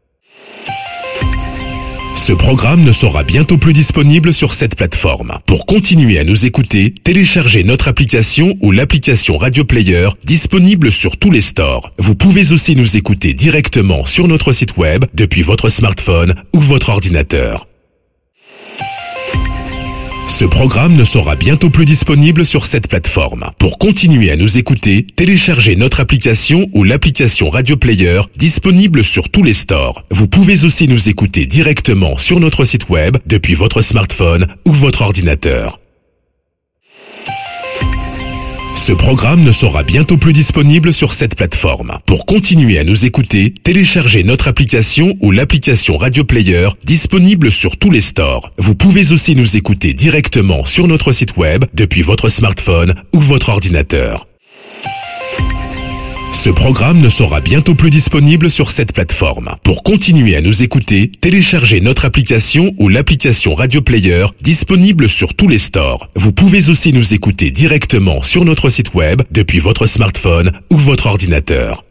Speaker 1: Ce programme ne sera bientôt plus disponible sur cette plateforme. Pour continuer à nous écouter, téléchargez notre application ou l'application Radio Player disponible sur tous les stores. Vous pouvez aussi nous écouter directement sur notre site web depuis votre smartphone ou votre ordinateur. Ce programme ne sera bientôt plus disponible sur cette plateforme. Pour continuer à nous écouter, téléchargez notre application ou l'application Radio Player disponible sur tous les stores. Vous pouvez aussi nous écouter directement sur notre site web depuis votre smartphone ou votre ordinateur. Ce programme ne sera bientôt plus disponible sur cette plateforme. Pour continuer à nous écouter, téléchargez notre application ou l'application Radio Player disponible sur tous les stores. Vous pouvez aussi nous écouter directement sur notre site web depuis votre smartphone ou votre ordinateur. Ce programme ne sera bientôt plus disponible sur cette plateforme. Pour continuer à nous écouter, téléchargez notre application ou l'application Radio Player disponible sur tous les stores. Vous pouvez aussi nous écouter directement sur notre site web depuis votre smartphone ou votre ordinateur.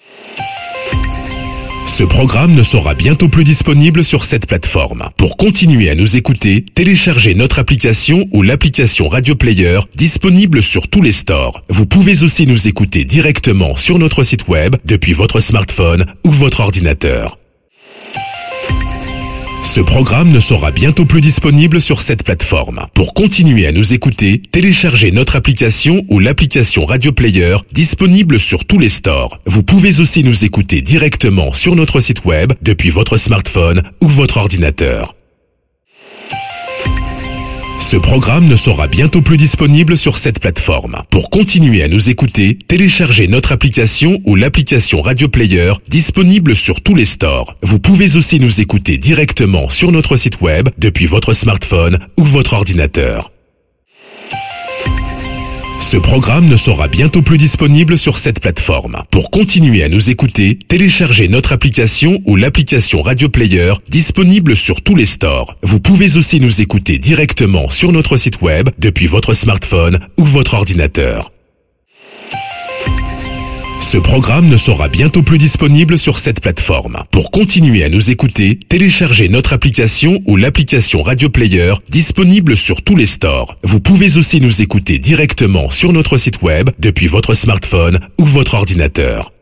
Speaker 1: Ce programme ne sera bientôt plus disponible sur cette plateforme. Pour continuer à nous écouter, téléchargez notre application ou l'application Radio Player disponible sur tous les stores. Vous pouvez aussi nous écouter directement sur notre site web depuis votre smartphone ou votre ordinateur. Ce programme ne sera bientôt plus disponible sur cette plateforme. Pour continuer à nous écouter, téléchargez notre application ou l'application Radio Player disponible sur tous les stores. Vous pouvez aussi nous écouter directement sur notre site web depuis votre smartphone ou votre ordinateur. Ce programme ne sera bientôt plus disponible sur cette plateforme. Pour continuer à nous écouter, téléchargez notre application ou l'application Radio Player disponible sur tous les stores. Vous pouvez aussi nous écouter directement sur notre site web depuis votre smartphone ou votre ordinateur. Ce programme ne sera bientôt plus disponible sur cette plateforme. Pour continuer à nous écouter, téléchargez notre application ou l'application Radio Player disponible sur tous les stores. Vous pouvez aussi nous écouter directement sur notre site web depuis votre smartphone ou votre ordinateur. Ce programme ne sera bientôt plus disponible sur cette plateforme. Pour continuer à nous écouter, téléchargez notre application ou l'application Radio Player disponible sur tous les stores. Vous pouvez aussi nous écouter directement sur notre site web depuis votre smartphone ou votre ordinateur.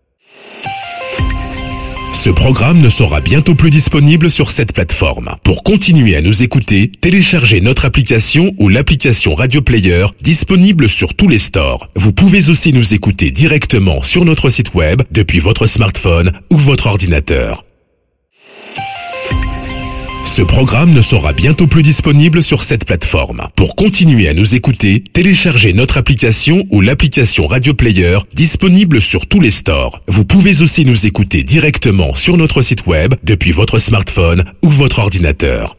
Speaker 1: Ce programme ne sera bientôt plus disponible sur cette plateforme. Pour continuer à nous écouter, téléchargez notre application ou l'application Radio Player disponible sur tous les stores. Vous pouvez aussi nous écouter directement sur notre site web depuis votre smartphone ou votre ordinateur. Ce programme ne sera bientôt plus disponible sur cette plateforme. Pour continuer à nous écouter, téléchargez notre application ou l'application Radio Player disponible sur tous les stores. Vous pouvez aussi nous écouter directement sur notre site web depuis votre smartphone ou votre ordinateur.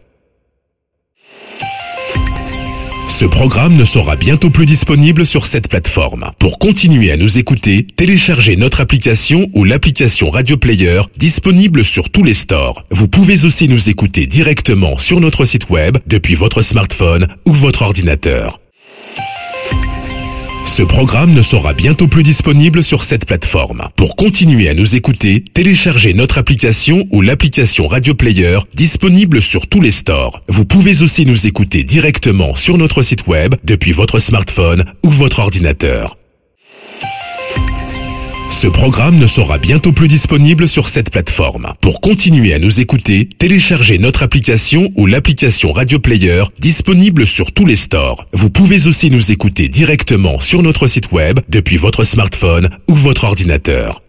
Speaker 1: Ce programme ne sera bientôt plus disponible sur cette plateforme. Pour continuer à nous écouter, téléchargez notre application ou l'application Radio Player disponible sur tous les stores. Vous pouvez aussi nous écouter directement sur notre site web depuis votre smartphone ou votre ordinateur. Ce programme ne sera bientôt plus disponible sur cette plateforme. Pour continuer à nous écouter, téléchargez notre application ou l'application Radio Player disponible sur tous les stores. Vous pouvez aussi nous écouter directement sur notre site web depuis votre smartphone ou votre ordinateur. Ce programme ne sera bientôt plus disponible sur cette plateforme. Pour continuer à nous écouter, téléchargez notre application ou l'application Radio Player disponible sur tous les stores. Vous pouvez aussi nous écouter directement sur notre site web depuis votre smartphone ou votre ordinateur.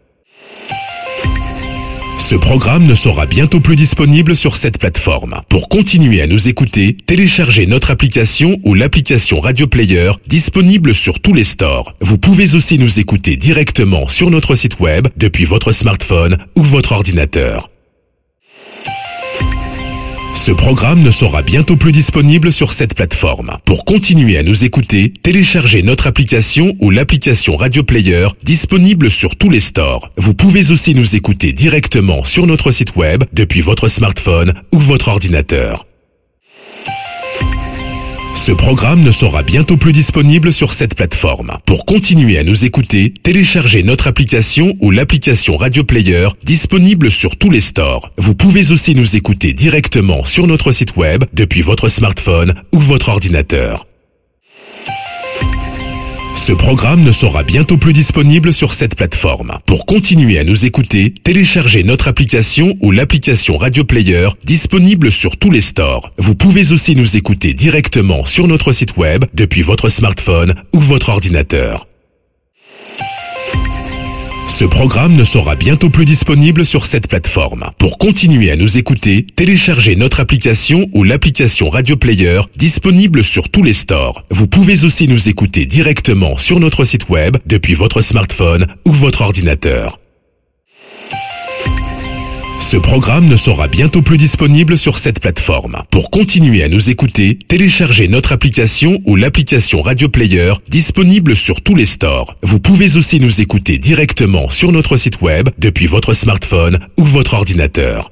Speaker 1: Ce programme ne sera bientôt plus disponible sur cette plateforme. Pour continuer à nous écouter, téléchargez notre application ou l'application Radio Player disponible sur tous les stores. Vous pouvez aussi nous écouter directement sur notre site web depuis votre smartphone ou votre ordinateur. Ce programme ne sera bientôt plus disponible sur cette plateforme. Pour continuer à nous écouter, téléchargez notre application ou l'application Radio Player disponible sur tous les stores. Vous pouvez aussi nous écouter directement sur notre site web depuis votre smartphone ou votre ordinateur. Ce programme ne sera bientôt plus disponible sur cette plateforme. Pour continuer à nous écouter, téléchargez notre application ou l'application Radio Player disponible sur tous les stores. Vous pouvez aussi nous écouter directement sur notre site web depuis votre smartphone ou votre ordinateur. Ce programme ne sera bientôt plus disponible sur cette plateforme. Pour continuer à nous écouter, téléchargez notre application ou l'application Radio Player disponible sur tous les stores. Vous pouvez aussi nous écouter directement sur notre site web depuis votre smartphone ou votre ordinateur. Ce programme ne sera bientôt plus disponible sur cette plateforme. Pour continuer à nous écouter, téléchargez notre application ou l'application Radio Player disponible sur tous les stores. Vous pouvez aussi nous écouter directement sur notre site web depuis votre smartphone ou votre ordinateur. Ce programme ne sera bientôt plus disponible sur cette plateforme. Pour continuer à nous écouter, téléchargez notre application ou l'application Radio Player disponible sur tous les stores. Vous pouvez aussi nous écouter directement sur notre site web depuis votre smartphone ou votre ordinateur.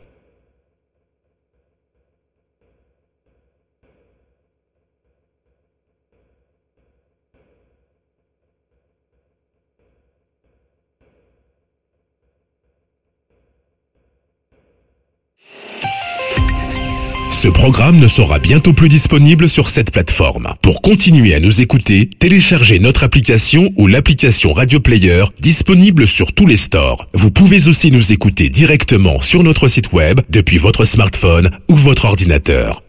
Speaker 1: Ce programme ne sera bientôt plus disponible sur cette plateforme. Pour continuer à nous écouter, téléchargez notre application ou l'application Radio Player disponible sur tous les stores. Vous pouvez aussi nous écouter directement sur notre site web depuis votre smartphone ou votre ordinateur.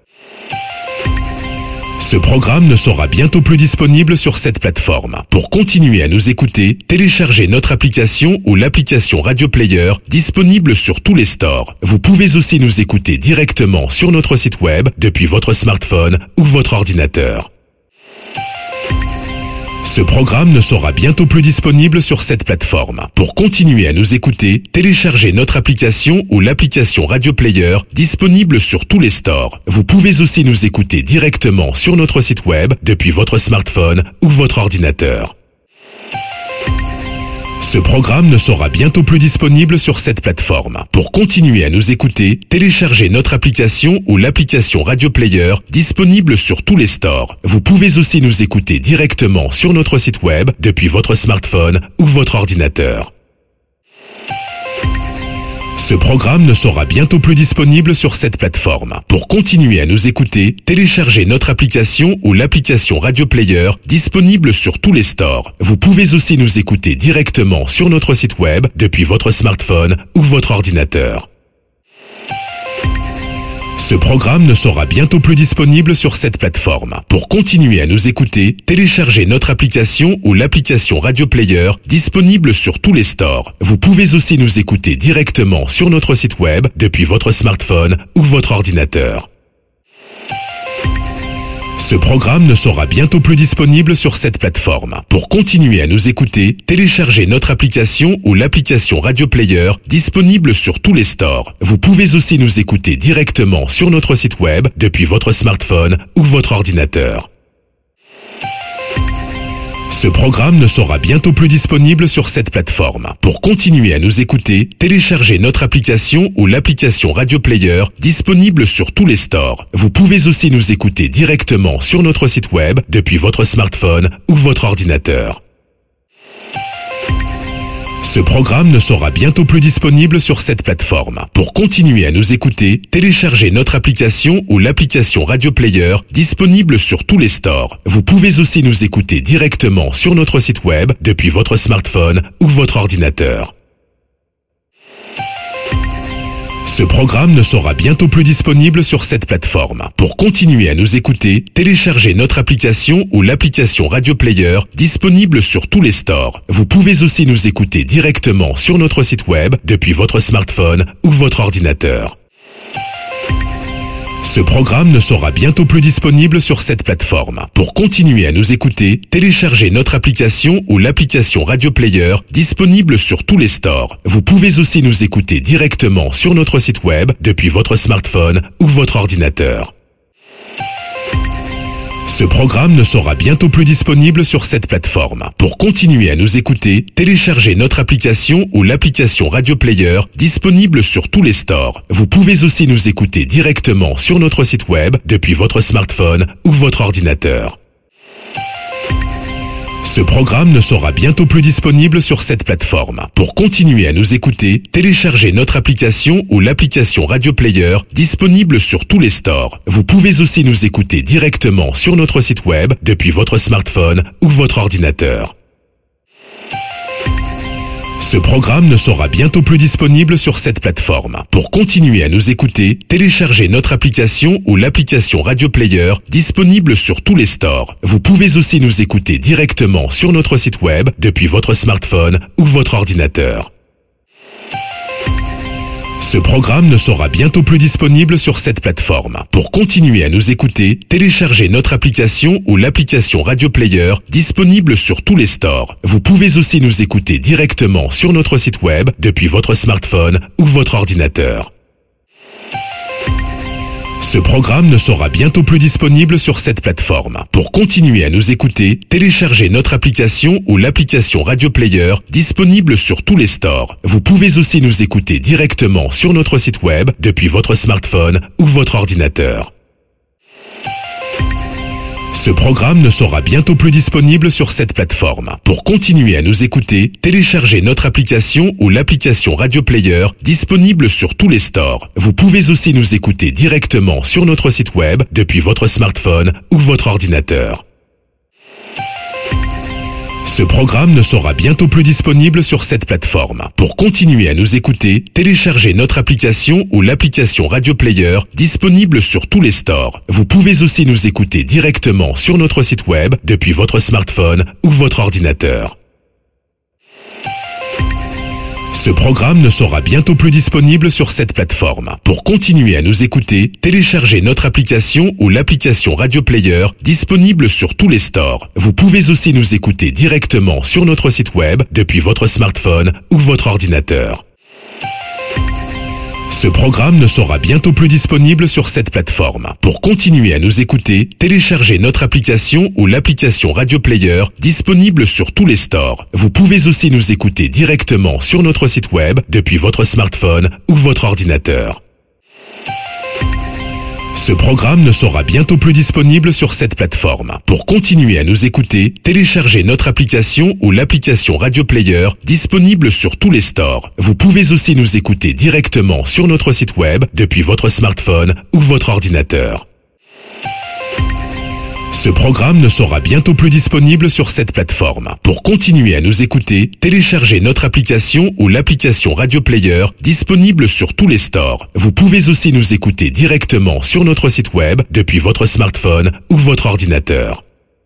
Speaker 1: Ce programme ne sera bientôt plus disponible sur cette plateforme. Pour continuer à nous écouter, téléchargez notre application ou l'application Radio Player disponible sur tous les stores. Vous pouvez aussi nous écouter directement sur notre site web depuis votre smartphone ou votre ordinateur. Ce programme ne sera bientôt plus disponible sur cette plateforme. Pour continuer à nous écouter, téléchargez notre application ou l'application Radio Player disponible sur tous les stores. Vous pouvez aussi nous écouter directement sur notre site web depuis votre smartphone ou votre ordinateur. Ce programme ne sera bientôt plus disponible sur cette plateforme. Pour continuer à nous écouter, téléchargez notre application ou l'application Radio Player disponible sur tous les stores. Vous pouvez aussi nous écouter directement sur notre site web depuis votre smartphone ou votre ordinateur. Ce programme ne sera bientôt plus disponible sur cette plateforme. Pour continuer à nous écouter, téléchargez notre application ou l'application Radio Player disponible sur tous les stores. Vous pouvez aussi nous écouter directement sur notre site web depuis votre smartphone ou votre ordinateur. Ce programme ne sera bientôt plus disponible sur cette plateforme. Pour continuer à nous écouter, téléchargez notre application ou l'application Radio Player disponible sur tous les stores. Vous pouvez aussi nous écouter directement sur notre site web depuis votre smartphone ou votre ordinateur. Ce programme ne sera bientôt plus disponible sur cette plateforme. Pour continuer à nous écouter, téléchargez notre application ou l'application Radio Player disponible sur tous les stores. Vous pouvez aussi nous écouter directement sur notre site web depuis votre smartphone ou votre ordinateur. Ce programme ne sera bientôt plus disponible sur cette plateforme. Pour continuer à nous écouter, téléchargez notre application ou l'application Radio Player disponible sur tous les stores. Vous pouvez aussi nous écouter directement sur notre site web depuis votre smartphone ou votre ordinateur. Ce programme ne sera bientôt plus disponible sur cette plateforme. Pour continuer à nous écouter, téléchargez notre application ou l'application Radio Player disponible sur tous les stores. Vous pouvez aussi nous écouter directement sur notre site web depuis votre smartphone ou votre ordinateur. Ce programme ne sera bientôt plus disponible sur cette plateforme. Pour continuer à nous écouter, téléchargez notre application ou l'application Radio Player disponible sur tous les stores. Vous pouvez aussi nous écouter directement sur notre site web depuis votre smartphone ou votre ordinateur. Ce programme ne sera bientôt plus disponible sur cette plateforme. Pour continuer à nous écouter, téléchargez notre application ou l'application Radio Player disponible sur tous les stores. Vous pouvez aussi nous écouter directement sur notre site web depuis votre smartphone ou votre ordinateur. Ce programme ne sera bientôt plus disponible sur cette plateforme. Pour continuer à nous écouter, téléchargez notre application ou l'application Radio Player disponible sur tous les stores. Vous pouvez aussi nous écouter directement sur notre site web depuis votre smartphone ou votre ordinateur. Ce programme ne sera bientôt plus disponible sur cette plateforme. Pour continuer à nous écouter, téléchargez notre application ou l'application Radio Player disponible sur tous les stores. Vous pouvez aussi nous écouter directement sur notre site web depuis votre smartphone ou votre ordinateur. Ce programme ne sera bientôt plus disponible sur cette plateforme. Pour continuer à nous écouter, téléchargez notre application ou l'application Radio Player disponible sur tous les stores. Vous pouvez aussi nous écouter directement sur notre site web depuis votre smartphone ou votre ordinateur. Ce programme ne sera bientôt plus disponible sur cette plateforme. Pour continuer à nous écouter, téléchargez notre application ou l'application Radio Player disponible sur tous les stores. Vous pouvez aussi nous écouter directement sur notre site web depuis votre smartphone ou votre ordinateur. Ce programme ne sera bientôt plus disponible sur cette plateforme. Pour continuer à nous écouter, téléchargez notre application ou l'application Radio Player disponible sur tous les stores. Vous pouvez aussi nous écouter directement sur notre site web depuis votre smartphone ou votre ordinateur. Ce programme ne sera bientôt plus disponible sur cette plateforme. Pour continuer à nous écouter, téléchargez notre application ou l'application Radio Player disponible sur tous les stores. Vous pouvez aussi nous écouter directement sur notre site web depuis votre smartphone ou votre ordinateur. Ce programme ne sera bientôt plus disponible sur cette plateforme. Pour continuer à nous écouter, téléchargez notre application ou l'application Radio Player disponible sur tous les stores. Vous pouvez aussi nous écouter directement sur notre site web depuis votre smartphone ou votre ordinateur. Ce programme ne sera bientôt plus disponible sur cette plateforme. Pour continuer à nous écouter, téléchargez notre application ou l'application Radio Player disponible sur tous les stores. Vous pouvez aussi nous écouter directement sur notre site web depuis votre smartphone ou votre ordinateur. Ce programme ne sera bientôt plus disponible sur cette plateforme. Pour continuer à nous écouter, téléchargez notre application ou l'application Radio Player disponible sur tous les stores. Vous pouvez aussi nous écouter directement sur notre site web depuis votre smartphone ou votre ordinateur. Ce programme ne sera bientôt plus disponible sur cette plateforme. Pour continuer à nous écouter, téléchargez notre application ou l'application Radio Player disponible sur tous les stores. Vous pouvez aussi nous écouter directement sur notre site web depuis votre smartphone ou votre ordinateur. Ce programme ne sera bientôt plus disponible sur cette plateforme. Pour continuer à nous écouter, téléchargez notre application ou l'application Radio Player disponible sur tous les stores. Vous pouvez aussi nous écouter directement sur notre site web depuis votre smartphone ou votre ordinateur.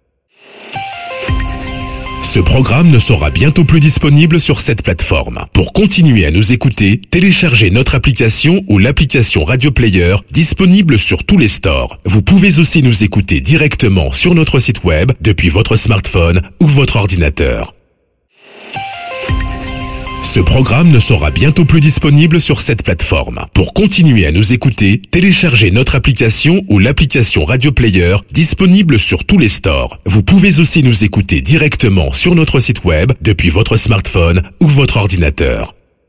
Speaker 1: Ce programme ne sera bientôt plus disponible sur cette plateforme. Pour continuer à nous écouter, téléchargez notre application ou l'application Radio Player disponible sur tous les stores. Vous pouvez aussi nous écouter directement sur notre site web depuis votre smartphone ou votre ordinateur. Ce programme ne sera bientôt plus disponible sur cette plateforme. Pour continuer à nous écouter, téléchargez notre application ou l'application Radio Player disponible sur tous les stores. Vous pouvez aussi nous écouter directement sur notre site web depuis votre smartphone ou votre ordinateur.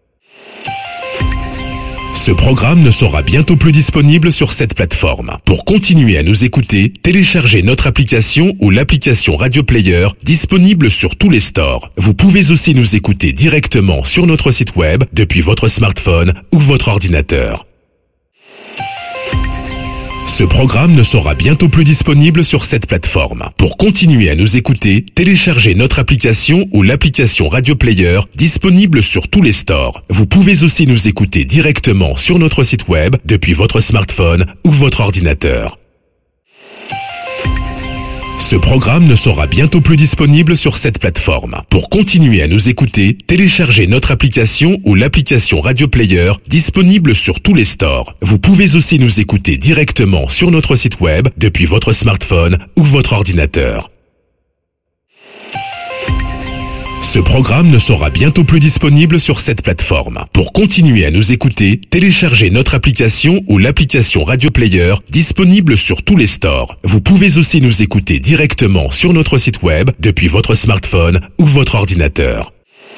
Speaker 1: Ce programme ne sera bientôt plus disponible sur cette plateforme. Pour continuer à nous écouter, téléchargez notre application ou l'application Radio Player disponible sur tous les stores. Vous pouvez aussi nous écouter directement sur notre site web depuis votre smartphone ou votre ordinateur. Ce programme ne sera bientôt plus disponible sur cette plateforme. Pour continuer à nous écouter, téléchargez notre application ou l'application Radio Player disponible sur tous les stores. Vous pouvez aussi nous écouter directement sur notre site web depuis votre smartphone ou votre ordinateur. Ce programme ne sera bientôt plus disponible sur cette plateforme. Pour continuer à nous écouter, téléchargez notre application ou l'application Radio Player disponible sur tous les stores. Vous pouvez aussi nous écouter directement sur notre site web depuis votre smartphone ou votre ordinateur. Ce programme ne sera bientôt plus disponible sur cette plateforme. Pour continuer à nous écouter, téléchargez notre application ou l'application Radio Player disponible sur tous les stores. Vous pouvez aussi nous écouter directement sur notre site web depuis votre smartphone ou votre ordinateur.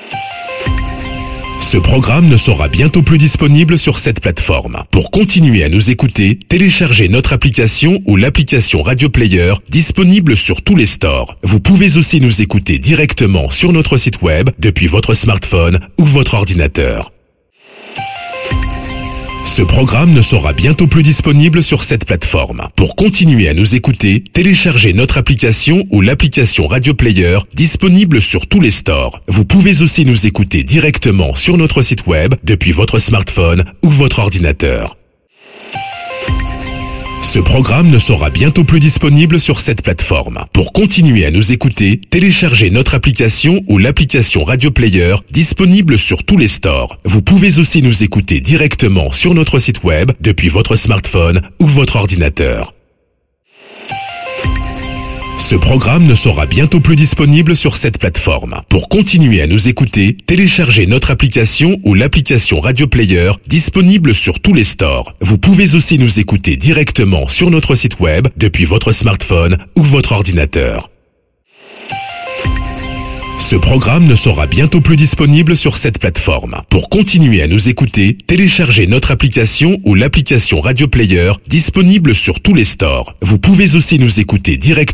Speaker 1: Ce programme ne sera bientôt plus disponible sur cette plateforme. Pour continuer à nous écouter, téléchargez notre application ou l'application Radio Player disponible sur tous les stores. Vous pouvez aussi nous écouter directement sur notre site web depuis votre smartphone ou votre ordinateur. Ce programme ne sera bientôt plus disponible sur cette plateforme. Pour continuer à nous écouter, téléchargez notre application ou l'application Radio Player disponible sur tous les stores. Vous pouvez aussi nous écouter directement sur notre site web depuis votre smartphone ou votre ordinateur. Ce programme ne sera bientôt plus disponible sur cette plateforme. Pour continuer à nous écouter, téléchargez notre application ou l'application Radio Player disponible sur tous les stores. Vous pouvez aussi nous écouter directement sur notre site web depuis votre smartphone ou votre ordinateur. Ce programme ne sera bientôt plus disponible sur cette plateforme. Pour continuer à nous écouter, téléchargez notre application ou l'application Radio Player disponible sur tous les stores. Vous pouvez aussi nous écouter directement sur notre site web depuis votre smartphone ou votre ordinateur. Ce programme ne sera bientôt plus disponible sur cette plateforme. Pour continuer à nous écouter, téléchargez notre application ou l'application Radio Player disponible sur tous les stores. Vous pouvez aussi nous écouter directement